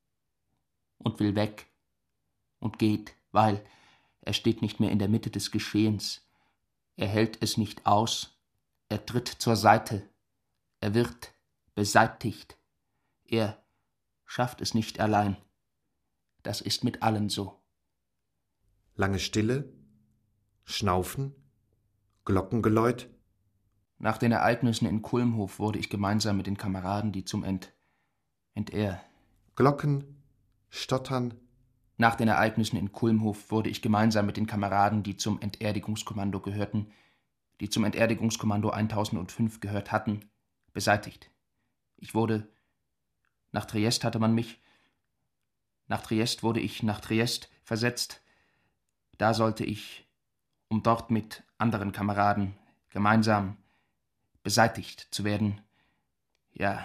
und will weg und geht, weil er steht nicht mehr in der Mitte des Geschehens, er hält es nicht aus, er tritt zur Seite, er wird beseitigt, er schafft es nicht allein. Das ist mit allen so. Lange Stille, Schnaufen, Glockengeläut. Nach den Ereignissen in Kulmhof wurde ich gemeinsam mit den Kameraden, die zum Ent... Enter... Glocken, Stottern. Nach den Ereignissen in Kulmhof wurde ich gemeinsam mit den Kameraden, die zum Enterdigungskommando gehörten, die zum Enterdigungskommando eintausendfünf gehört hatten, beseitigt. Ich wurde... Nach Triest hatte man mich... Nach Triest wurde ich nach Triest versetzt. Da sollte ich, um dort mit anderen Kameraden gemeinsam beseitigt zu werden. Ja,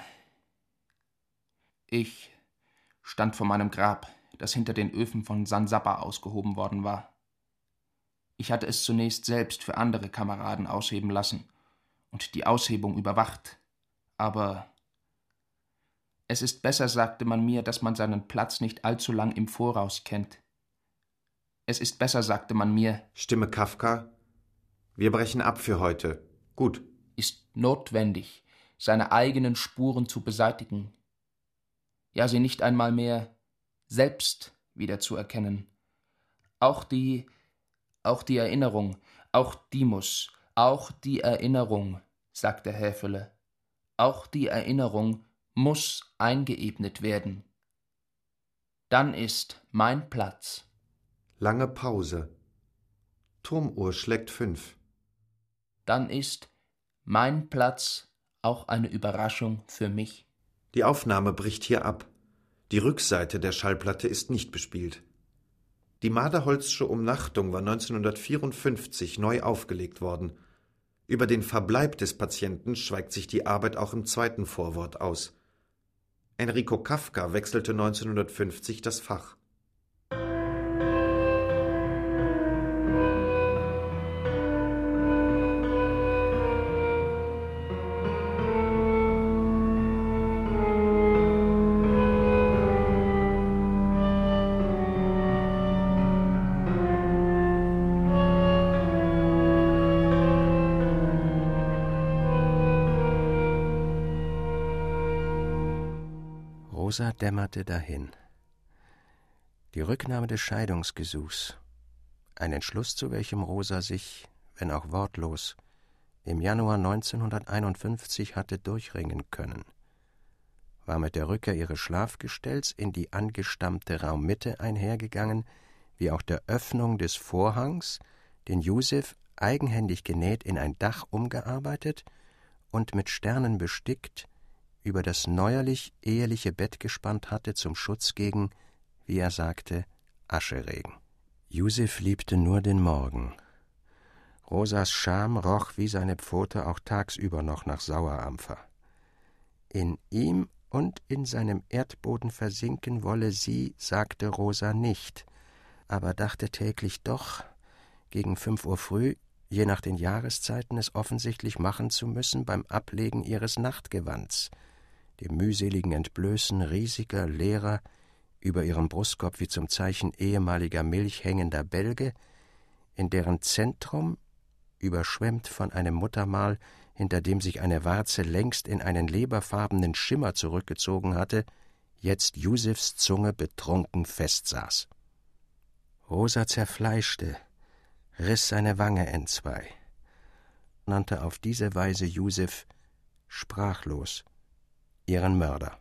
ich stand vor meinem Grab, das hinter den Öfen von San Sappa ausgehoben worden war. Ich hatte es zunächst selbst für andere Kameraden ausheben lassen und die Aushebung überwacht, aber es ist besser, sagte man mir, dass man seinen Platz nicht allzu lang im Voraus kennt. Es ist besser, sagte man mir, Stimme Kafka, wir brechen ab für heute. Gut. Ist notwendig, seine eigenen Spuren zu beseitigen. Ja, sie nicht einmal mehr selbst wiederzuerkennen. Auch die, auch die Erinnerung, auch die muss, auch die Erinnerung, sagte Häfele, auch die Erinnerung muss eingeebnet werden. Dann ist mein Platz. Lange Pause. Turmuhr schlägt fünf. dann ist mein Platz auch eine Überraschung für mich. Die Aufnahme bricht hier ab. Die Rückseite der Schallplatte ist nicht bespielt. Die Maderholzsche Umnachtung war neunzehnhundertvierundfünfzig neu aufgelegt worden. Über den Verbleib des Patienten schweigt sich die Arbeit auch im zweiten Vorwort aus. Enrico Kafka wechselte neunzehnhundertfünfzig das Fach. Rosa dämmerte dahin. Die Rücknahme des Scheidungsgesuchs, ein Entschluss, zu welchem Rosa sich, wenn auch wortlos, im Januar neunzehnhunderteinundfünfzig hatte durchringen können, war mit der Rückkehr ihres Schlafgestells in die angestammte Raummitte einhergegangen, wie auch der Öffnung des Vorhangs, den Joseph eigenhändig genäht in ein Dach umgearbeitet und mit Sternen bestickt über das neuerlich eheliche Bett gespannt hatte zum Schutz gegen, wie er sagte, Ascheregen. Joseph liebte nur den Morgen. Rosas Scham roch wie seine Pfote auch tagsüber noch nach Sauerampfer. In ihm und in seinem Erdboden versinken wolle sie, sagte Rosa nicht, aber dachte täglich doch, gegen fünf Uhr früh, je nach den Jahreszeiten, es offensichtlich machen zu müssen beim Ablegen ihres Nachtgewands, dem mühseligen Entblößen riesiger, leerer, über ihrem Brustkorb wie zum Zeichen ehemaliger Milch hängender Bälge, in deren Zentrum, überschwemmt von einem Muttermal, hinter dem sich eine Warze längst in einen leberfarbenen Schimmer zurückgezogen hatte, jetzt Josephs Zunge betrunken festsaß. Rosa zerfleischte, riss seine Wange entzwei, nannte auf diese Weise Joseph sprachlos ihren Mörder.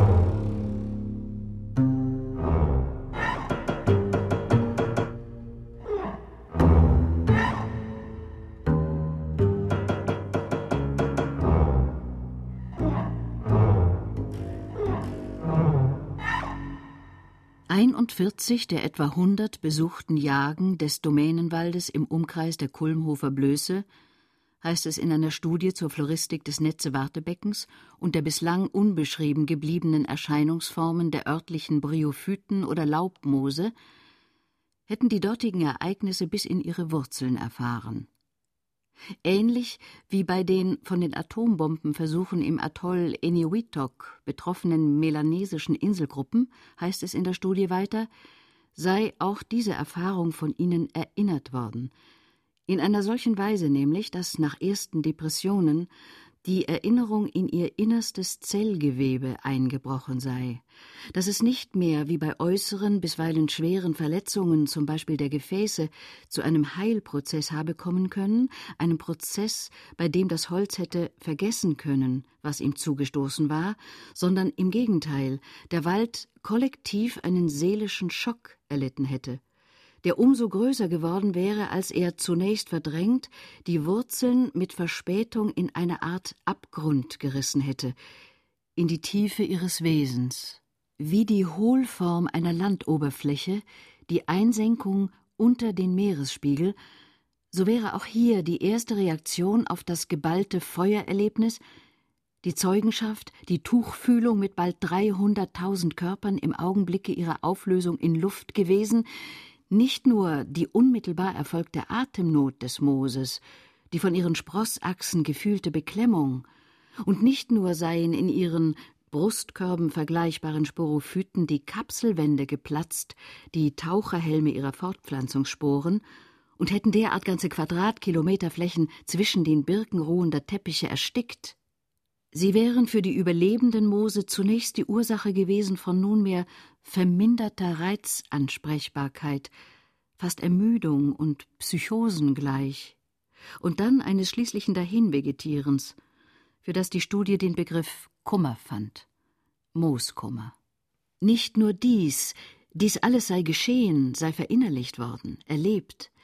einundvierzig der etwa hundert besuchten Jagen des Domänenwaldes im Umkreis der Kulmhofer Blöße, heißt es in einer Studie zur Floristik des Netze-Wartebeckens und der bislang unbeschrieben gebliebenen Erscheinungsformen der örtlichen Bryophyten oder Laubmoose, hätten die dortigen Ereignisse bis in ihre Wurzeln erfahren. Ähnlich wie bei den von den Atombombenversuchen im Atoll Eniwetok betroffenen melanesischen Inselgruppen, heißt es in der Studie weiter, sei auch diese Erfahrung von ihnen erinnert worden, in einer solchen Weise nämlich, dass nach ersten Depressionen die Erinnerung in ihr innerstes Zellgewebe eingebrochen sei, dass es nicht mehr wie bei äußeren, bisweilen schweren Verletzungen, zum Beispiel der Gefäße, zu einem Heilprozess habe kommen können, einem Prozess, bei dem das Holz hätte vergessen können, was ihm zugestoßen war, sondern im Gegenteil, der Wald kollektiv einen seelischen Schock erlitten hätte, der umso größer geworden wäre, als er zunächst verdrängt die Wurzeln mit Verspätung in eine Art Abgrund gerissen hätte, in die Tiefe ihres Wesens, wie die Hohlform einer Landoberfläche, die Einsenkung unter den Meeresspiegel, so wäre auch hier die erste Reaktion auf das geballte Feuererlebnis, die Zeugenschaft, die Tuchfühlung mit bald dreihunderttausend Körpern im Augenblicke ihrer Auflösung in Luft gewesen, nicht nur die unmittelbar erfolgte Atemnot des Mooses, die von ihren Sprossachsen gefühlte Beklemmung, und nicht nur seien in ihren Brustkörben vergleichbaren Sporophyten die Kapselwände geplatzt, die Taucherhelme ihrer Fortpflanzungssporen, und hätten derart ganze Quadratkilometerflächen zwischen den Birken ruhender Teppiche erstickt. Sie wären für die überlebenden Moose zunächst die Ursache gewesen von nunmehr verminderter Reizansprechbarkeit, fast Ermüdung und Psychosen gleich, und dann eines schließlichen Dahinvegetierens, für das die Studie den Begriff Kummer fand, Mooskummer. Nicht nur dies, dies alles sei geschehen, sei verinnerlicht worden, erlebt.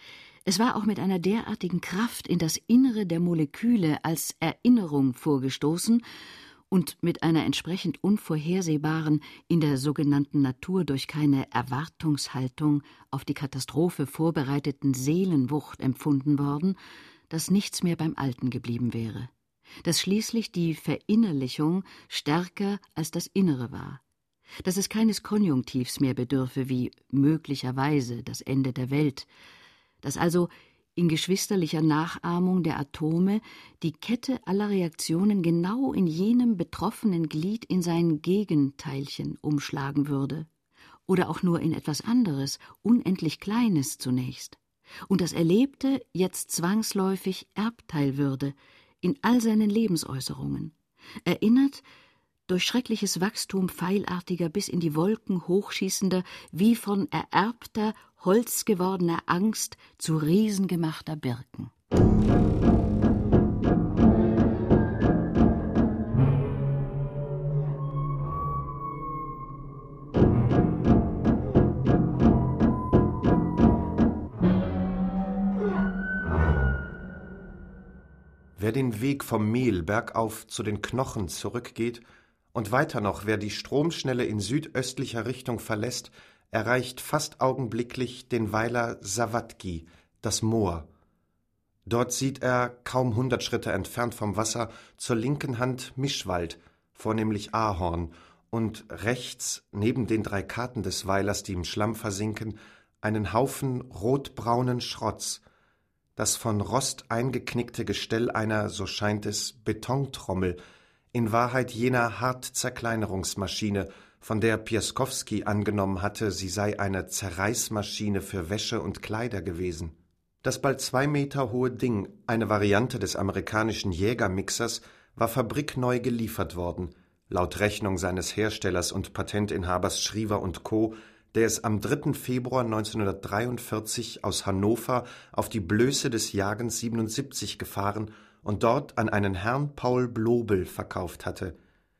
Es war auch mit einer derartigen Kraft in das Innere der Moleküle als Erinnerung vorgestoßen und mit einer entsprechend unvorhersehbaren, in der sogenannten Natur durch keine Erwartungshaltung auf die Katastrophe vorbereiteten Seelenwucht empfunden worden, dass nichts mehr beim Alten geblieben wäre, dass schließlich die Verinnerlichung stärker als das Innere war, dass es keines Konjunktivs mehr bedürfe wie möglicherweise das Ende der Welt, dass also in geschwisterlicher Nachahmung der Atome die Kette aller Reaktionen genau in jenem betroffenen Glied in sein Gegenteilchen umschlagen würde, oder auch nur in etwas anderes, unendlich Kleines zunächst, und das Erlebte jetzt zwangsläufig Erbteil würde in all seinen Lebensäußerungen, erinnert durch schreckliches Wachstum pfeilartiger, bis in die Wolken hochschießender, wie von ererbter, holzgewordener Angst zu riesengemachter Birken. Wer den Weg vom Mehl bergauf zu den Knochen zurückgeht, und weiter noch, wer die Stromschnelle in südöstlicher Richtung verlässt, erreicht fast augenblicklich den Weiler Savatgi, das Moor. Dort sieht er, kaum hundert Schritte entfernt vom Wasser, zur linken Hand Mischwald, vornehmlich Ahorn, und rechts, neben den drei Karten des Weilers, die im Schlamm versinken, einen Haufen rotbraunen Schrotts, das von Rost eingeknickte Gestell einer, so scheint es, Betontrommel, in Wahrheit jener Hartzerkleinerungsmaschine, von der Piaskowski angenommen hatte, sie sei eine Zerreißmaschine für Wäsche und Kleider gewesen. Das bald zwei Meter hohe Ding, eine Variante des amerikanischen Jägermixers, war fabrikneu geliefert worden, laut Rechnung seines Herstellers und Patentinhabers Schriever und Co., der es am dritten Februar neunzehnhundertdreiundvierzig aus Hannover auf die Blöße des Jagens siebenundsiebzig gefahren und dort an einen Herrn Paul Blobel verkauft hatte.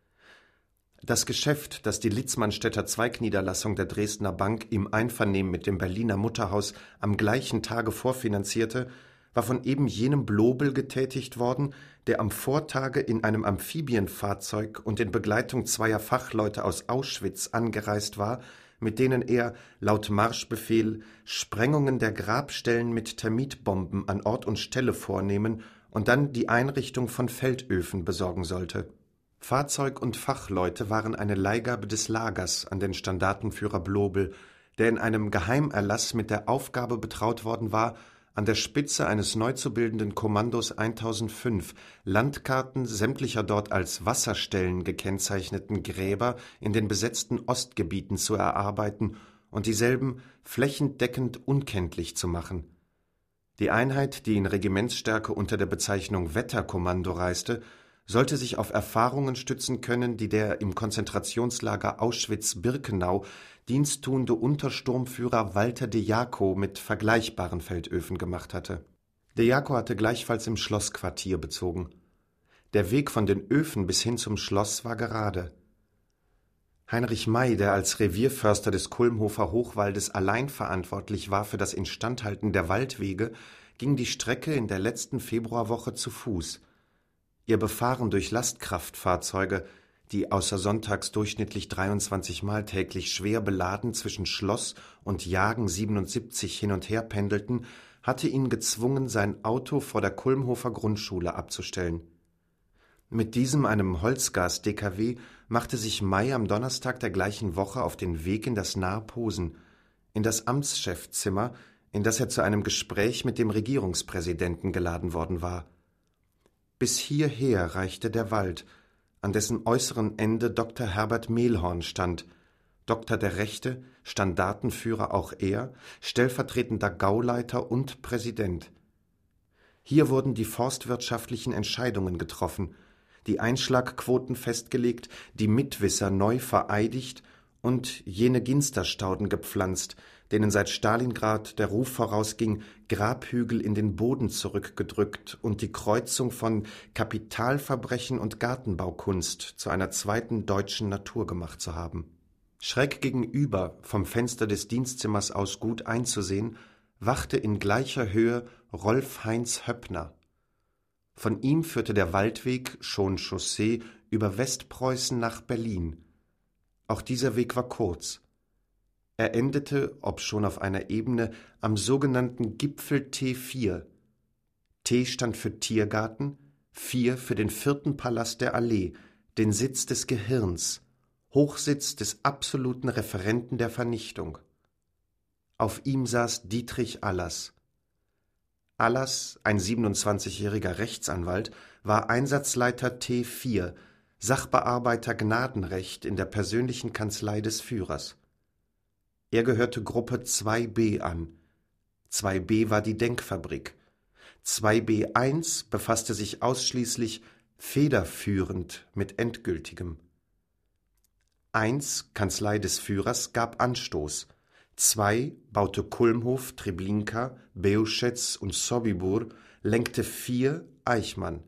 Das Geschäft, das die Litzmannstädter Zweigniederlassung der Dresdner Bank im Einvernehmen mit dem Berliner Mutterhaus am gleichen Tage vorfinanzierte, war von eben jenem Blobel getätigt worden, der am Vortage in einem Amphibienfahrzeug und in Begleitung zweier Fachleute aus Auschwitz angereist war, mit denen er, laut Marschbefehl, Sprengungen der Grabstellen mit Termitbomben an Ort und Stelle vornehmen und dann die Einrichtung von Feldöfen besorgen sollte. Fahrzeug und Fachleute waren eine Leihgabe des Lagers an den Standartenführer Blobel, der in einem Geheimerlass mit der Aufgabe betraut worden war, an der Spitze eines neu zu bildenden Kommandos eintausendfünf Landkarten sämtlicher dort als Wasserstellen gekennzeichneten Gräber in den besetzten Ostgebieten zu erarbeiten und dieselben flächendeckend unkenntlich zu machen. Die Einheit, die in Regimentsstärke unter der Bezeichnung Wetterkommando reiste, sollte sich auf Erfahrungen stützen können, die der im Konzentrationslager Auschwitz-Birkenau diensttuende Untersturmführer Walter de Jaco mit vergleichbaren Feldöfen gemacht hatte. De Jaco hatte gleichfalls im Schlossquartier bezogen. Der Weg von den Öfen bis hin zum Schloss war gerade. Heinrich May, der als Revierförster des Kulmhofer Hochwaldes allein verantwortlich war für das Instandhalten der Waldwege, ging die Strecke in der letzten Februarwoche zu Fuß. Ihr Befahren durch Lastkraftfahrzeuge, die außer sonntags durchschnittlich dreiundzwanzig Mal täglich schwer beladen zwischen Schloss und Jagen siebenundsiebzig hin und her pendelten, hatte ihn gezwungen, sein Auto vor der Kulmhofer Grundschule abzustellen. Mit diesem, einem Holzgas-D K W, machte sich May am Donnerstag der gleichen Woche auf den Weg in das nahe Posen, in das Amtschefzimmer, in das er zu einem Gespräch mit dem Regierungspräsidenten geladen worden war. Bis hierher reichte der Wald, an dessen äußeren Ende Doktor Herbert Mehlhorn stand, Doktor der Rechte, Standartenführer auch er, stellvertretender Gauleiter und Präsident. Hier wurden die forstwirtschaftlichen Entscheidungen getroffen, die Einschlagquoten festgelegt, die Mitwisser neu vereidigt und jene Ginsterstauden gepflanzt, denen seit Stalingrad der Ruf vorausging, Grabhügel in den Boden zurückgedrückt und die Kreuzung von Kapitalverbrechen und Gartenbaukunst zu einer zweiten deutschen Natur gemacht zu haben. Schräg gegenüber, vom Fenster des Dienstzimmers aus gut einzusehen, wachte in gleicher Höhe Rolf-Heinz Höppner. Von ihm führte der Waldweg, schon Chaussee, über Westpreußen nach Berlin. Auch dieser Weg war kurz. Er endete, obschon auf einer Ebene, am sogenannten Gipfel T vier. T stand für Tiergarten, vier für den vierten Palast der Allee, den Sitz des Gehirns, Hochsitz des absoluten Referenten der Vernichtung. Auf ihm saß Dietrich Allers. Allers, ein siebenundzwanzigjähriger Rechtsanwalt, war Einsatzleiter T vier, Sachbearbeiter Gnadenrecht in der persönlichen Kanzlei des Führers. Er gehörte Gruppe zwei B an. zwei B war die Denkfabrik. zwei B eins befasste sich ausschließlich federführend mit Endgültigem. eins, Kanzlei des Führers, gab Anstoß. zwei baute Kulmhof, Treblinka, Beuschetz und Sobibór, lenkte vier, Eichmann.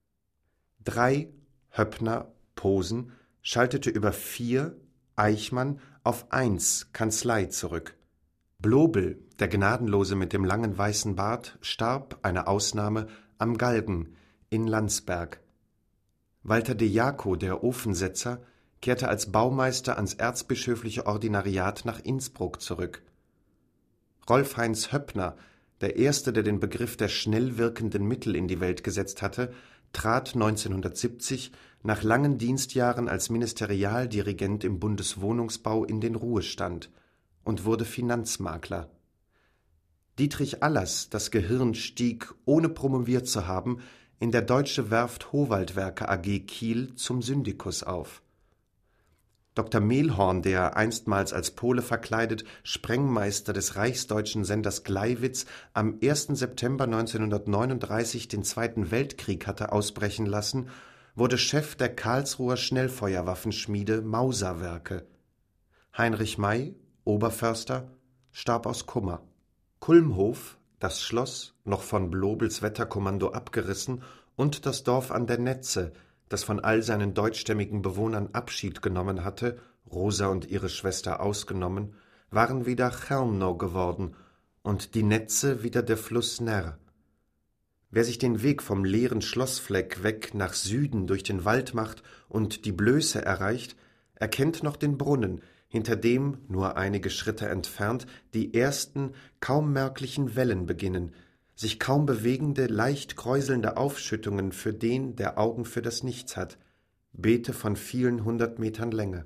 drei, Höppner, Posen, schaltete über vier, Eichmann, auf eins, Kanzlei zurück. Blobel, der Gnadenlose mit dem langen weißen Bart, starb, eine Ausnahme, am Galgen in Landsberg. Walter de Jaco, der Ofensetzer, kehrte als Baumeister ans erzbischöfliche Ordinariat nach Innsbruck zurück. Rolf-Heinz Höppner, der erste, der den Begriff der schnell wirkenden Mittel in die Welt gesetzt hatte, trat neunzehnhundertsiebzig nach langen Dienstjahren als Ministerialdirigent im Bundeswohnungsbau in den Ruhestand und wurde Finanzmakler. Dietrich Allers, das Gehirn, stieg, ohne promoviert zu haben, in der Deutsche Werft Howaldwerke A G Kiel zum Syndikus auf. Doktor Mehlhorn, der einstmals als Pole verkleidet Sprengmeister des reichsdeutschen Senders Gleiwitz am ersten September neunzehnhundertneununddreißig den Zweiten Weltkrieg hatte ausbrechen lassen, wurde Chef der Karlsruher Schnellfeuerwaffenschmiede Mauserwerke. Heinrich May, Oberförster, starb aus Kummer. Kulmhof, das Schloss, noch von Blobels Wetterkommando abgerissen, und das Dorf an der Netze, das von all seinen deutschstämmigen Bewohnern Abschied genommen hatte, Rosa und ihre Schwester ausgenommen, waren wieder Chelmno geworden und die Netze wieder der Fluss Ner. Wer sich den Weg vom leeren Schlossfleck weg nach Süden durch den Wald macht und die Blöße erreicht, erkennt noch den Brunnen, hinter dem, nur einige Schritte entfernt, die ersten, kaum merklichen Wellen beginnen, sich kaum bewegende, leicht kräuselnde Aufschüttungen für den, der Augen für das Nichts hat, Beete von vielen hundert Metern Länge.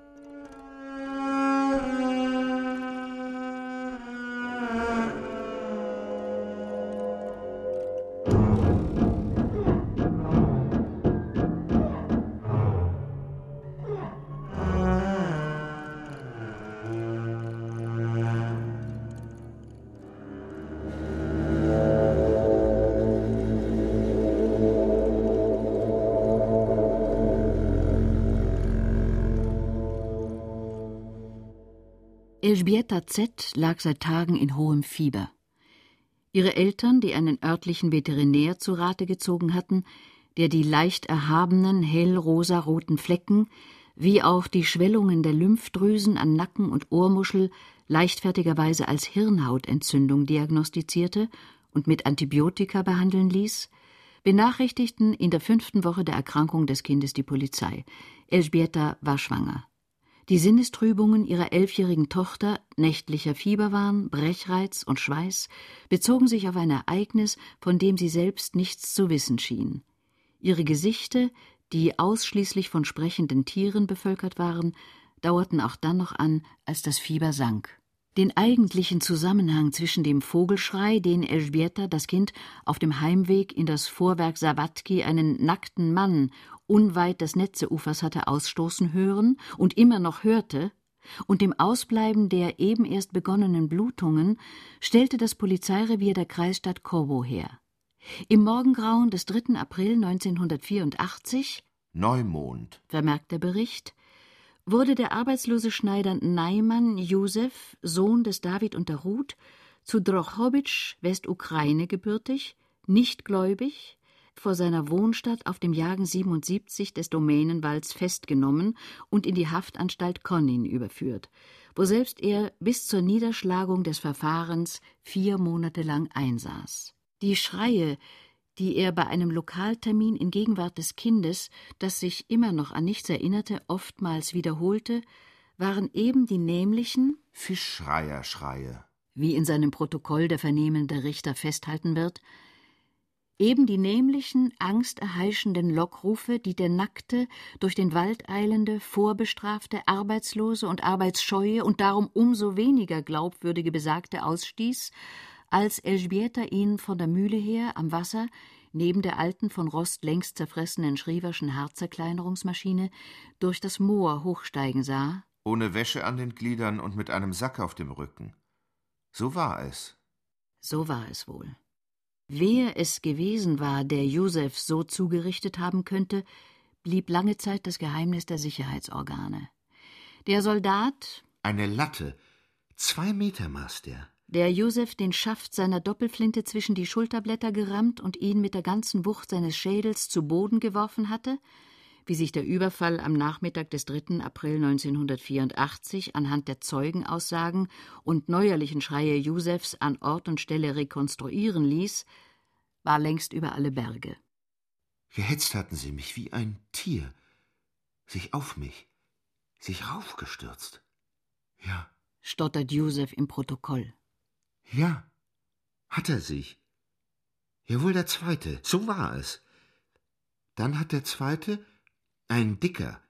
Elżbieta Z. lag seit Tagen in hohem Fieber. Ihre Eltern, die einen örtlichen Veterinär zu Rate gezogen hatten, der die leicht erhabenen, hellrosaroten Flecken wie auch die Schwellungen der Lymphdrüsen an Nacken und Ohrmuschel leichtfertigerweise als Hirnhautentzündung diagnostizierte und mit Antibiotika behandeln ließ, benachrichtigten in der fünften Woche der Erkrankung des Kindes die Polizei. Elżbieta war schwanger. Die Sinnestrübungen ihrer elfjährigen Tochter, nächtlicher Fieberwahn, Brechreiz und Schweiß, bezogen sich auf ein Ereignis, von dem sie selbst nichts zu wissen schien. Ihre Gesichte, die ausschließlich von sprechenden Tieren bevölkert waren, dauerten auch dann noch an, als das Fieber sank. Den eigentlichen Zusammenhang zwischen dem Vogelschrei, den Elżbieta, das Kind, auf dem Heimweg in das Vorwerk Sawatki einen nackten Mann unweit des Netzeufers hatte ausstoßen hören und immer noch hörte, und dem Ausbleiben der eben erst begonnenen Blutungen, stellte das Polizeirevier der Kreisstadt Kowo her. Im Morgengrauen des dritten April neunzehnhundertvierundachtzig, Neumond, vermerkt der Bericht, wurde der arbeitslose Schneider Naiman Josef, Sohn des David und der Ruth, zu Drochowitsch, Westukraine gebürtig, nicht gläubig, vor seiner Wohnstadt auf dem Jagen siebenundsiebzig des Domänenwalds festgenommen und in die Haftanstalt Konnin überführt, woselbst er bis zur Niederschlagung des Verfahrens vier Monate lang einsaß. Die Schreie, die er bei einem Lokaltermin in Gegenwart des Kindes, das sich immer noch an nichts erinnerte, oftmals wiederholte, waren eben die nämlichen Fischschreier-Schreie, wie in seinem Protokoll der vernehmende Richter festhalten wird, eben die nämlichen, angsterheischenden Lockrufe, die der nackte, durch den Wald eilende, vorbestrafte, arbeitslose und arbeitsscheue und darum umso weniger glaubwürdige Besagte ausstieß, als Elżbieta ihn von der Mühle her am Wasser, neben der alten, von Rost längst zerfressenen Schrieverschen Hartzerkleinerungsmaschine, durch das Moor hochsteigen sah. Ohne Wäsche an den Gliedern und mit einem Sack auf dem Rücken. So war es. So war es wohl. Wer es gewesen war, der Josef so zugerichtet haben könnte, blieb lange Zeit das Geheimnis der Sicherheitsorgane. Der Soldat, eine Latte, zwei Meter maß der, der Josef den Schaft seiner Doppelflinte zwischen die Schulterblätter gerammt und ihn mit der ganzen Wucht seines Schädels zu Boden geworfen hatte, wie sich der Überfall am Nachmittag des dritten April neunzehnhundertvierundachtzig anhand der Zeugenaussagen und neuerlichen Schreie Josefs an Ort und Stelle rekonstruieren ließ, war längst über alle Berge. Gehetzt hatten sie mich wie ein Tier, sich auf mich, sich raufgestürzt. Ja, stottert Josef im Protokoll. Ja, hat er sich. Jawohl, der Zweite, so war es. Dann hat der Zweite, ein Dicker.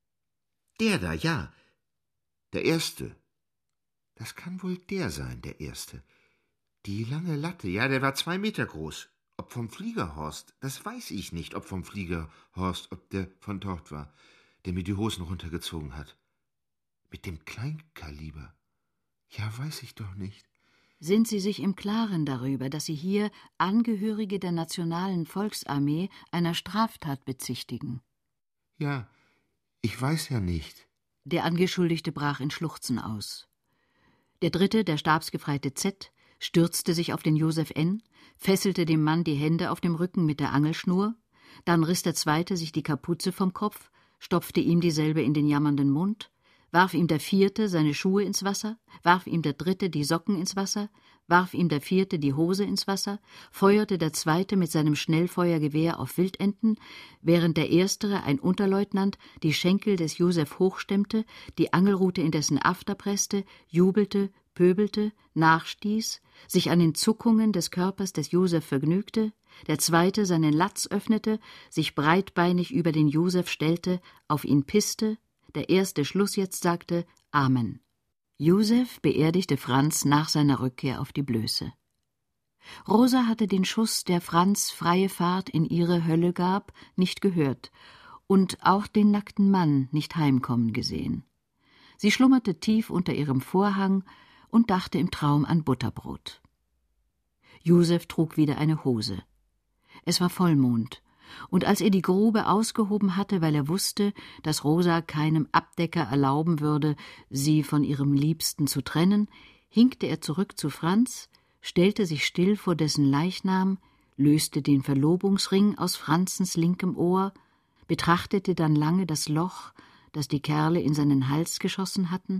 Der da, ja. Der Erste. Das kann wohl der sein, der Erste. Die lange Latte, ja, der war zwei Meter groß. Ob vom Fliegerhorst, das weiß ich nicht, ob vom Fliegerhorst, ob der von dort war, der mir die Hosen runtergezogen hat. Mit dem Kleinkaliber. Ja, weiß ich doch nicht. Sind Sie sich im Klaren darüber, dass Sie hier Angehörige der Nationalen Volksarmee einer Straftat bezichtigen? Ja, ich weiß ja nicht. Der Angeschuldigte brach in Schluchzen aus. Der Dritte, der Stabsgefreite Z., stürzte sich auf den Josef N., fesselte dem Mann die Hände auf dem Rücken mit der Angelschnur, dann riss der Zweite sich die Kapuze vom Kopf, stopfte ihm dieselbe in den jammernden Mund, warf ihm der Vierte seine Schuhe ins Wasser, warf ihm der Dritte die Socken ins Wasser, warf ihm der Vierte die Hose ins Wasser, feuerte der Zweite mit seinem Schnellfeuergewehr auf Wildenten, während der Erstere, ein Unterleutnant, die Schenkel des Josef hochstemmte, die Angelrute in dessen After presste, jubelte, pöbelte, nachstieß, sich an den Zuckungen des Körpers des Josef vergnügte, der Zweite seinen Latz öffnete, sich breitbeinig über den Josef stellte, auf ihn pisste, der Erste Schluss jetzt sagte Amen. Josef beerdigte Franz nach seiner Rückkehr auf die Blöße. Rosa hatte den Schuss, der Franz freie Fahrt in ihre Hölle gab, nicht gehört und auch den nackten Mann nicht heimkommen gesehen. Sie schlummerte tief unter ihrem Vorhang und dachte im Traum an Butterbrot. Josef trug wieder eine Hose. Es war Vollmond, und als er die Grube ausgehoben hatte, weil er wusste, dass Rosa keinem Abdecker erlauben würde, sie von ihrem Liebsten zu trennen, hinkte er zurück zu Franz, stellte sich still vor dessen Leichnam, löste den Verlobungsring aus Franzens linkem Ohr, betrachtete dann lange das Loch, das die Kerle in seinen Hals geschossen hatten,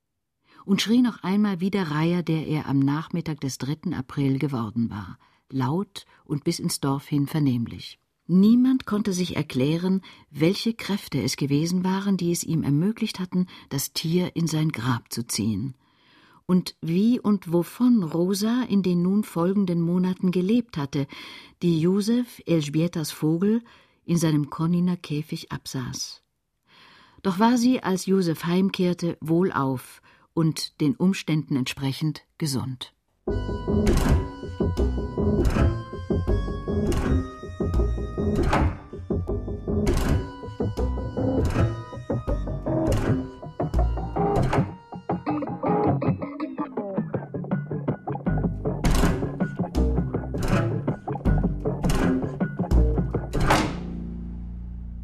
und schrie noch einmal wie der Reiher, der er am Nachmittag des dritten April geworden war, laut und bis ins Dorf hin vernehmlich. Niemand konnte sich erklären, welche Kräfte es gewesen waren, die es ihm ermöglicht hatten, das Tier in sein Grab zu ziehen. Und wie und wovon Rosa in den nun folgenden Monaten gelebt hatte, die Josef, Elżbietas Vogel, in seinem Konniner Käfig absaß. Doch war sie, als Josef heimkehrte, wohlauf und den Umständen entsprechend gesund.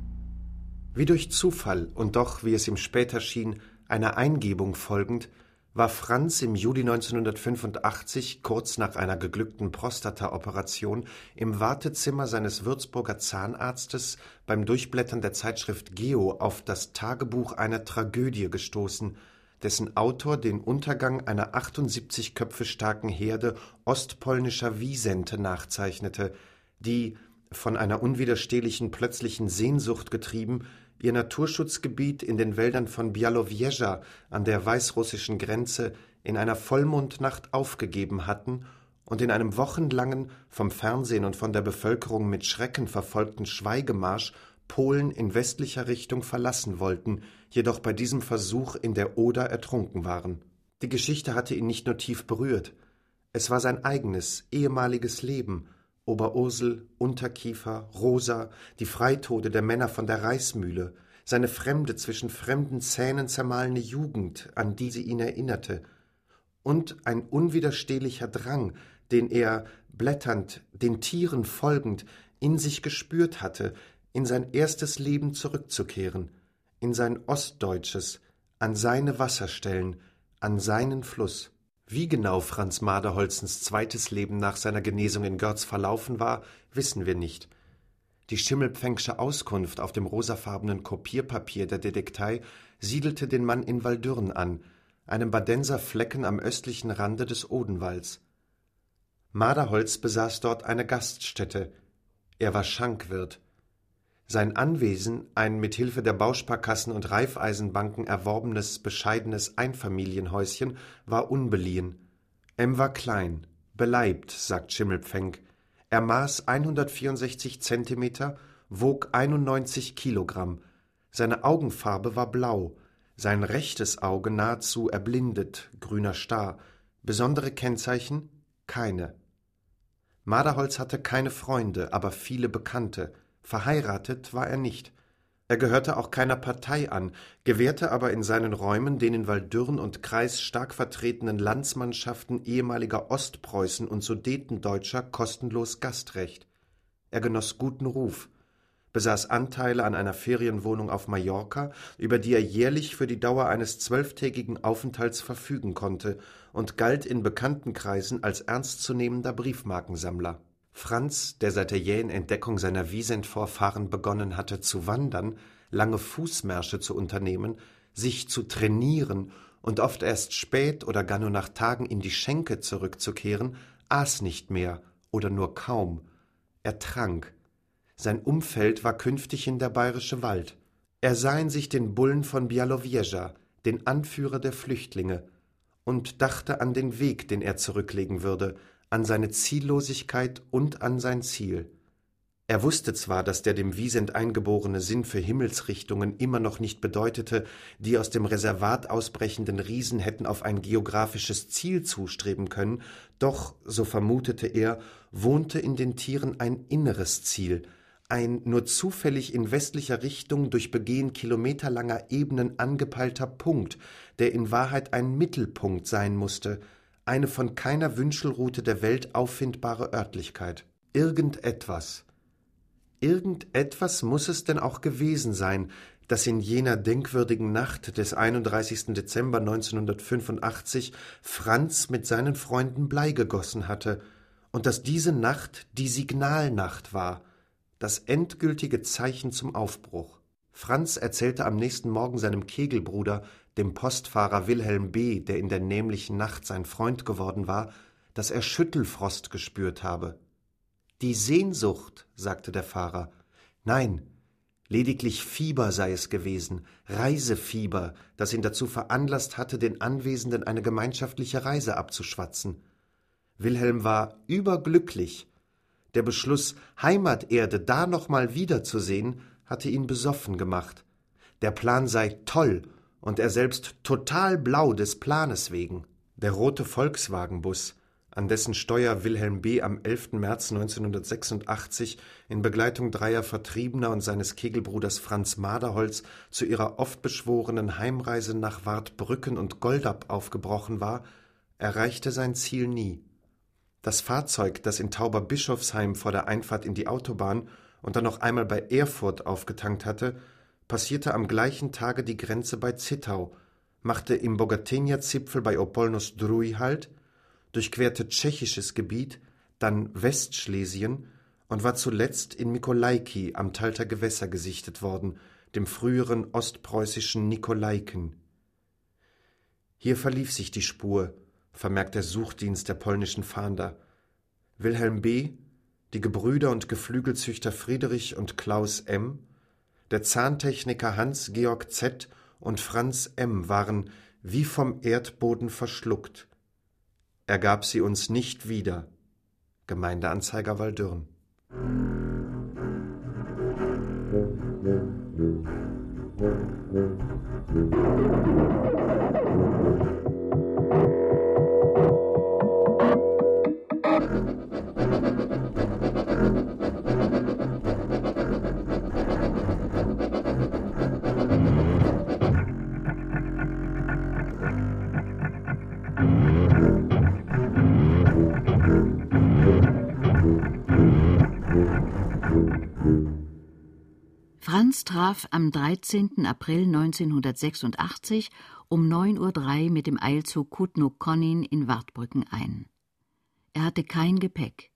Wie durch Zufall und doch, wie es ihm später schien, einer Eingebung folgend, war Franz im Juli neunzehnhundertfünfundachtzig, kurz nach einer geglückten Prostata-Operation, im Wartezimmer seines Würzburger Zahnarztes beim Durchblättern der Zeitschrift Geo auf das Tagebuch einer Tragödie gestoßen, dessen Autor den Untergang einer achtundsiebzig Köpfe starken Herde ostpolnischer Wisente nachzeichnete, die, von einer unwiderstehlichen plötzlichen Sehnsucht getrieben, ihr Naturschutzgebiet in den Wäldern von Białowieża an der weißrussischen Grenze in einer Vollmondnacht aufgegeben hatten und in einem wochenlangen, vom Fernsehen und von der Bevölkerung mit Schrecken verfolgten Schweigemarsch Polen in westlicher Richtung verlassen wollten, jedoch bei diesem Versuch in der Oder ertrunken waren. Die Geschichte hatte ihn nicht nur tief berührt. Es war sein eigenes, ehemaliges Leben, Oberursel, Unterkiefer, Rosa, die Freitode der Männer von der Reismühle, seine fremde, zwischen fremden Zähnen zermahlene Jugend, an die sie ihn erinnerte, und ein unwiderstehlicher Drang, den er, blätternd, den Tieren folgend, in sich gespürt hatte, in sein erstes Leben zurückzukehren, in sein ostdeutsches, an seine Wasserstellen, an seinen Fluss. Wie genau Franz Maderholzens zweites Leben nach seiner Genesung in Görz verlaufen war, wissen wir nicht. Die Schimmelpfengsche Auskunft auf dem rosafarbenen Kopierpapier der Detektei siedelte den Mann in Waldürn an, einem Badenser Flecken am östlichen Rande des Odenwalds. Maderholz besaß dort eine Gaststätte. Er war Schankwirt. Sein Anwesen, ein mit Hilfe der Bausparkassen und Raiffeisenbanken erworbenes, bescheidenes Einfamilienhäuschen, war unbeliehen. M war klein, beleibt, sagt Schimmelpfennig. Er maß hundertvierundsechzig Zentimeter, wog einundneunzig Kilogramm. Seine Augenfarbe war blau, sein rechtes Auge nahezu erblindet, grüner Star. Besondere Kennzeichen? Keine. Maderholz hatte keine Freunde, aber viele Bekannte. Verheiratet war er nicht. Er gehörte auch keiner Partei an, gewährte aber in seinen Räumen den in Waldürn und Kreis stark vertretenen Landsmannschaften ehemaliger Ostpreußen und Sudetendeutscher kostenlos Gastrecht. Er genoss guten Ruf, besaß Anteile an einer Ferienwohnung auf Mallorca, über die er jährlich für die Dauer eines zwölftägigen Aufenthalts verfügen konnte, und galt in bekannten Kreisen als ernstzunehmender Briefmarkensammler. Franz, der seit der jähen Entdeckung seiner Wisent-Vorfahren begonnen hatte zu wandern, lange Fußmärsche zu unternehmen, sich zu trainieren und oft erst spät oder gar nur nach Tagen in die Schenke zurückzukehren, aß nicht mehr oder nur kaum. Er trank. Sein Umfeld war künftig in der bayerische Wald. Er sah in sich den Bullen von Białowieża, den Anführer der Flüchtlinge, und dachte an den Weg, den er zurücklegen würde, an seine Ziellosigkeit und an sein Ziel. Er wusste zwar, dass der dem Wisent eingeborene Sinn für Himmelsrichtungen immer noch nicht bedeutete, die aus dem Reservat ausbrechenden Riesen hätten auf ein geografisches Ziel zustreben können, doch, so vermutete er, wohnte in den Tieren ein inneres Ziel, ein nur zufällig in westlicher Richtung durch Begehen kilometerlanger Ebenen angepeilter Punkt, der in Wahrheit ein Mittelpunkt sein musste, eine von keiner Wünschelrute der Welt auffindbare Örtlichkeit. Irgendetwas. Irgendetwas muß es denn auch gewesen sein, das in jener denkwürdigen Nacht des einunddreißigsten Dezember neunzehnhundertfünfundachtzig Franz mit seinen Freunden Blei gegossen hatte, und dass diese Nacht die Signalnacht war, das endgültige Zeichen zum Aufbruch. Franz erzählte am nächsten Morgen seinem Kegelbruder, dem Postfahrer Wilhelm B., der in der nämlichen Nacht sein Freund geworden war, dass er Schüttelfrost gespürt habe. »Die Sehnsucht«, sagte der Fahrer. »Nein, lediglich Fieber sei es gewesen, Reisefieber, das ihn dazu veranlasst hatte, den Anwesenden eine gemeinschaftliche Reise abzuschwatzen. Wilhelm war überglücklich. Der Beschluss, Heimaterde da noch mal wiederzusehen, hatte ihn besoffen gemacht. Der Plan sei toll, und er selbst total blau des Planes wegen. Der rote Volkswagenbus, an dessen Steuer Wilhelm B. am elften März neunzehnhundertsechsundachtzig in Begleitung dreier Vertriebener und seines Kegelbruders Franz Maderholz zu ihrer oft beschworenen Heimreise nach Wartbrücken und Goldap aufgebrochen war, erreichte sein Ziel nie. Das Fahrzeug, das in Tauberbischofsheim vor der Einfahrt in die Autobahn und dann noch einmal bei Erfurt aufgetankt hatte, passierte am gleichen Tage die Grenze bei Zittau, machte im Bogatynia-Zipfel bei Opolnos-Zdrój Halt, durchquerte tschechisches Gebiet, dann Westschlesien und war zuletzt in Mikolajki am Talter Gewässer gesichtet worden, dem früheren ostpreußischen Nikolaiken. Hier verlief sich die Spur, vermerkt der Suchdienst der polnischen Fahnder. Wilhelm B., die Gebrüder und Geflügelzüchter Friedrich und Klaus M., der Zahntechniker Hans-Georg Z. und Franz M. waren wie vom Erdboden verschluckt. Er gab sie uns nicht wieder. Gemeindeanzeiger Waldürn. Franz traf am dreizehnten April neunzehnhundertsechsundachtzig um neun Uhr drei mit dem Eilzug Kutno-Konnin in Wartbrücken ein. Er hatte kein Gepäck.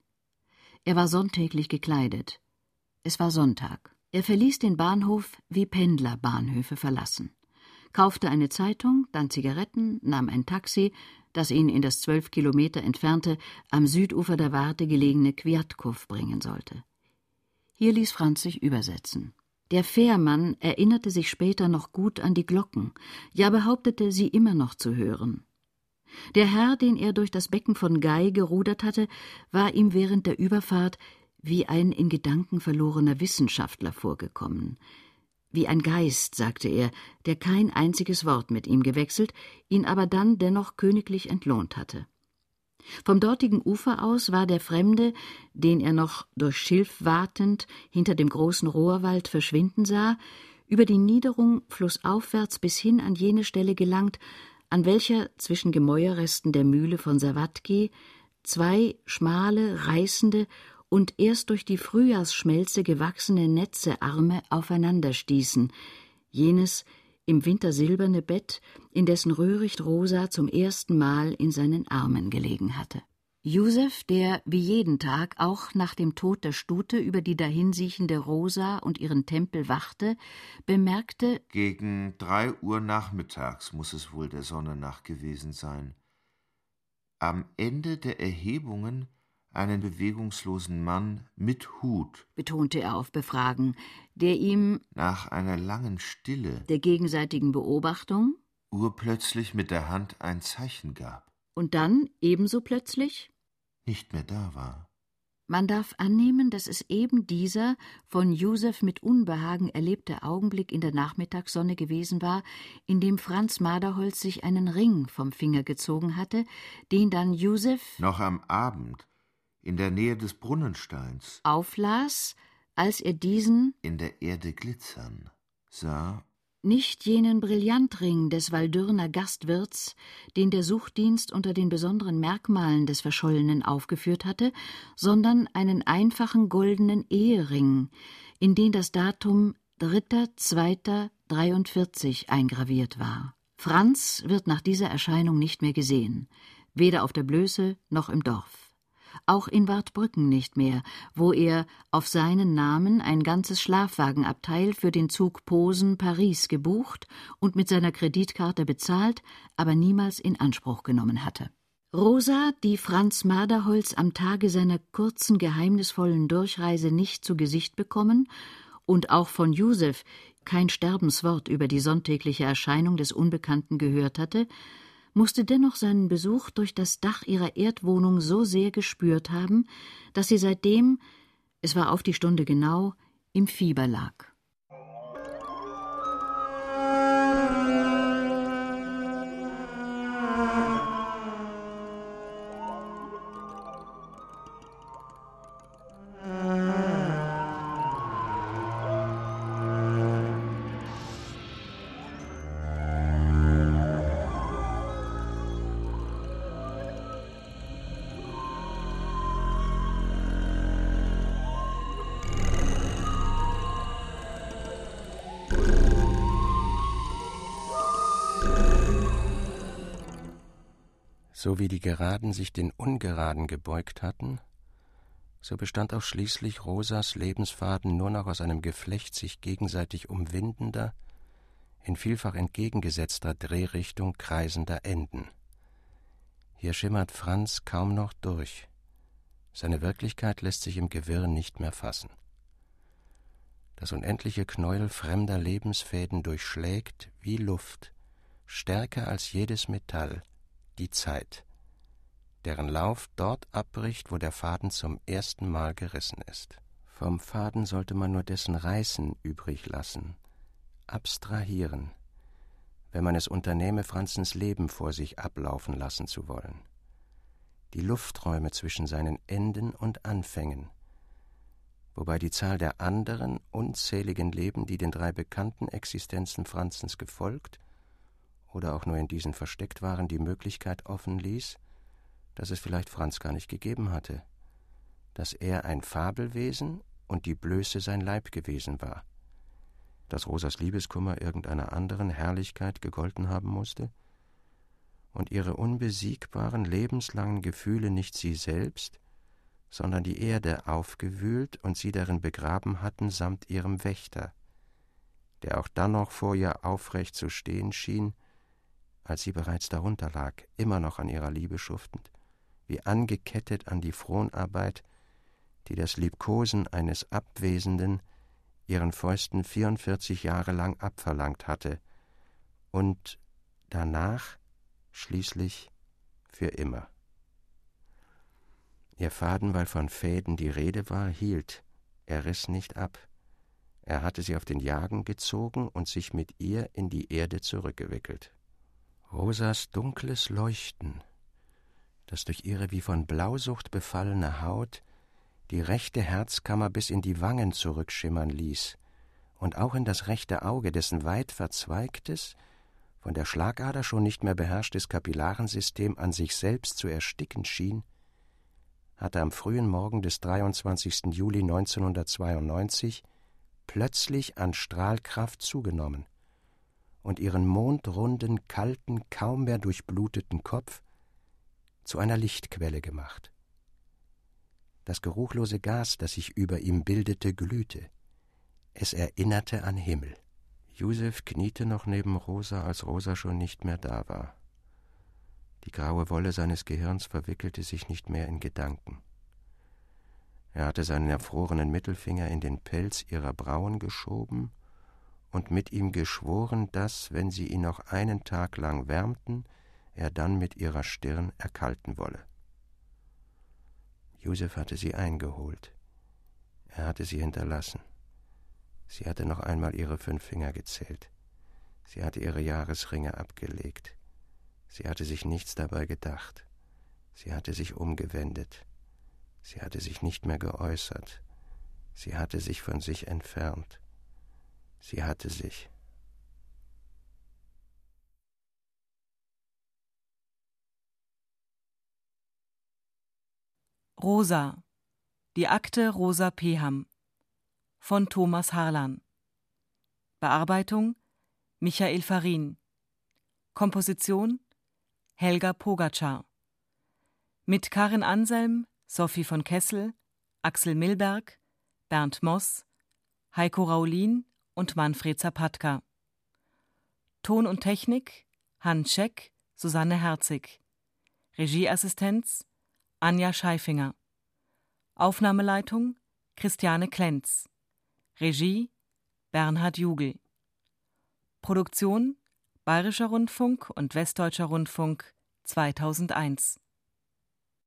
Er war sonntäglich gekleidet. Es war Sonntag. Er verließ den Bahnhof, wie Pendler Bahnhöfe verlassen, kaufte eine Zeitung, dann Zigaretten, nahm ein Taxi, das ihn in das zwölf Kilometer entfernte, am Südufer der Warthe gelegene Kwiatkow bringen sollte. Hier ließ Franz sich übersetzen. Der Fährmann erinnerte sich später noch gut an die Glocken, ja behauptete, sie immer noch zu hören. Der Herr, den er durch das Becken von Gei gerudert hatte, war ihm während der Überfahrt wie ein in Gedanken verlorener Wissenschaftler vorgekommen. Wie ein Geist, sagte er, der kein einziges Wort mit ihm gewechselt, ihn aber dann dennoch königlich entlohnt hatte. Vom dortigen Ufer aus war der Fremde, den er noch durch Schilf watend hinter dem großen Rohrwald verschwinden sah, über die Niederung flussaufwärts bis hin an jene Stelle gelangt, an welcher zwischen Gemäuerresten der Mühle von Sawatki zwei schmale, reißende und erst durch die Frühjahrsschmelze gewachsene Netzearme aufeinanderstießen, jenes im Winter silberne Bett, in dessen Röhricht Rosa zum ersten Mal in seinen Armen gelegen hatte. Josef, der wie jeden Tag auch nach dem Tod der Stute über die dahinsiechende Rosa und ihren Tempel wachte, bemerkte: Gegen drei Uhr nachmittags muss es wohl der Sonne nach gewesen sein. Am Ende der Erhebungen einen bewegungslosen Mann mit Hut, betonte er auf Befragen, der ihm nach einer langen Stille der gegenseitigen Beobachtung urplötzlich mit der Hand ein Zeichen gab und dann ebenso plötzlich nicht mehr da war. Man darf annehmen, dass es eben dieser von Josef mit Unbehagen erlebte Augenblick in der Nachmittagssonne gewesen war, in dem Franz Maderholz sich einen Ring vom Finger gezogen hatte, den dann Josef noch am Abend in der Nähe des Brunnensteins auflas, als er diesen in der Erde glitzern sah. Nicht jenen Brillantring des Waldürner Gastwirts, den der Suchdienst unter den besonderen Merkmalen des Verschollenen aufgeführt hatte, sondern einen einfachen goldenen Ehering, in den das Datum dritter zweiter dreiundvierzig eingraviert war. Franz wird nach dieser Erscheinung nicht mehr gesehen, weder auf der Blöße noch im Dorf. Auch in Wartbrücken nicht mehr, wo er auf seinen Namen ein ganzes Schlafwagenabteil für den Zug Posen-Paris gebucht und mit seiner Kreditkarte bezahlt, aber niemals in Anspruch genommen hatte. Rosa, die Franz Maderholz am Tage seiner kurzen, geheimnisvollen Durchreise nicht zu Gesicht bekommen und auch von Josef kein Sterbenswort über die sonntägliche Erscheinung des Unbekannten gehört hatte, musste dennoch seinen Besuch durch das Dach ihrer Erdwohnung so sehr gespürt haben, dass sie seitdem, es war auf die Stunde genau, im Fieber lag. So wie die Geraden sich den Ungeraden gebeugt hatten, so bestand auch schließlich Rosas Lebensfaden nur noch aus einem Geflecht sich gegenseitig umwindender, in vielfach entgegengesetzter Drehrichtung kreisender Enden. Hier schimmert Franz kaum noch durch. Seine Wirklichkeit lässt sich im Gewirr nicht mehr fassen. Das unendliche Knäuel fremder Lebensfäden durchschlägt wie Luft, stärker als jedes Metall, die Zeit, deren Lauf dort abbricht, wo der Faden zum ersten Mal gerissen ist. Vom Faden sollte man nur dessen Reißen übrig lassen, abstrahieren, wenn man es unternehme, Franzens Leben vor sich ablaufen lassen zu wollen. Die Lufträume zwischen seinen Enden und Anfängen, wobei die Zahl der anderen, unzähligen Leben, die den drei bekannten Existenzen Franzens gefolgt oder auch nur in diesen versteckt waren, die Möglichkeit offen ließ, dass es vielleicht Franz gar nicht gegeben hatte, dass er ein Fabelwesen und die Blöße sein Leib gewesen war, dass Rosas Liebeskummer irgendeiner anderen Herrlichkeit gegolten haben musste und ihre unbesiegbaren, lebenslangen Gefühle nicht sie selbst, sondern die Erde aufgewühlt und sie darin begraben hatten samt ihrem Wächter, der auch dann noch vor ihr aufrecht zu stehen schien, als sie bereits darunter lag, immer noch an ihrer Liebe schuftend, wie angekettet an die Fronarbeit, die das Liebkosen eines Abwesenden ihren Fäusten vierundvierzig Jahre lang abverlangt hatte und danach schließlich für immer. Ihr Faden, weil von Fäden die Rede war, hielt, er riss nicht ab. Er hatte sie auf den Jagen gezogen und sich mit ihr in die Erde zurückgewickelt. Rosas dunkles Leuchten, das durch ihre wie von Blausucht befallene Haut die rechte Herzkammer bis in die Wangen zurückschimmern ließ und auch in das rechte Auge, dessen weit verzweigtes, von der Schlagader schon nicht mehr beherrschtes Kapillarensystem an sich selbst zu ersticken schien, hatte am frühen Morgen des dreiundzwanzigsten Juli neunzehnhundertzweiundneunzig plötzlich an Strahlkraft zugenommen und ihren mondrunden, kalten, kaum mehr durchbluteten Kopf zu einer Lichtquelle gemacht. Das geruchlose Gas, das sich über ihm bildete, glühte. Es erinnerte an Himmel. Joseph kniete noch neben Rosa, als Rosa schon nicht mehr da war. Die graue Wolle seines Gehirns verwickelte sich nicht mehr in Gedanken. Er hatte seinen erfrorenen Mittelfinger in den Pelz ihrer Brauen geschoben und mit ihm geschworen, dass, wenn sie ihn noch einen Tag lang wärmten, er dann mit ihrer Stirn erkalten wolle. Joseph hatte sie eingeholt. Er hatte sie hinterlassen. Sie hatte noch einmal ihre fünf Finger gezählt. Sie hatte ihre Jahresringe abgelegt. Sie hatte sich nichts dabei gedacht. Sie hatte sich umgewendet. Sie hatte sich nicht mehr geäußert. Sie hatte sich von sich entfernt. Sie hatte sich. Rosa. Die Akte Rosa Peham von Thomas Harlan. Bearbeitung Michael Farin. Komposition Helga Pogačar. Mit Karin Anselm, Sophie von Kessel, Axel Milberg, Bernd Moss, Heiko Raulin und Manfred Zapatka. Ton und Technik Hans Scheck, Susanne Herzig. Regieassistenz Anja Scheifinger. Aufnahmeleitung Christiane Klenz. Regie Bernhard Jugel. Produktion Bayerischer Rundfunk und Westdeutscher Rundfunk zweitausendeins.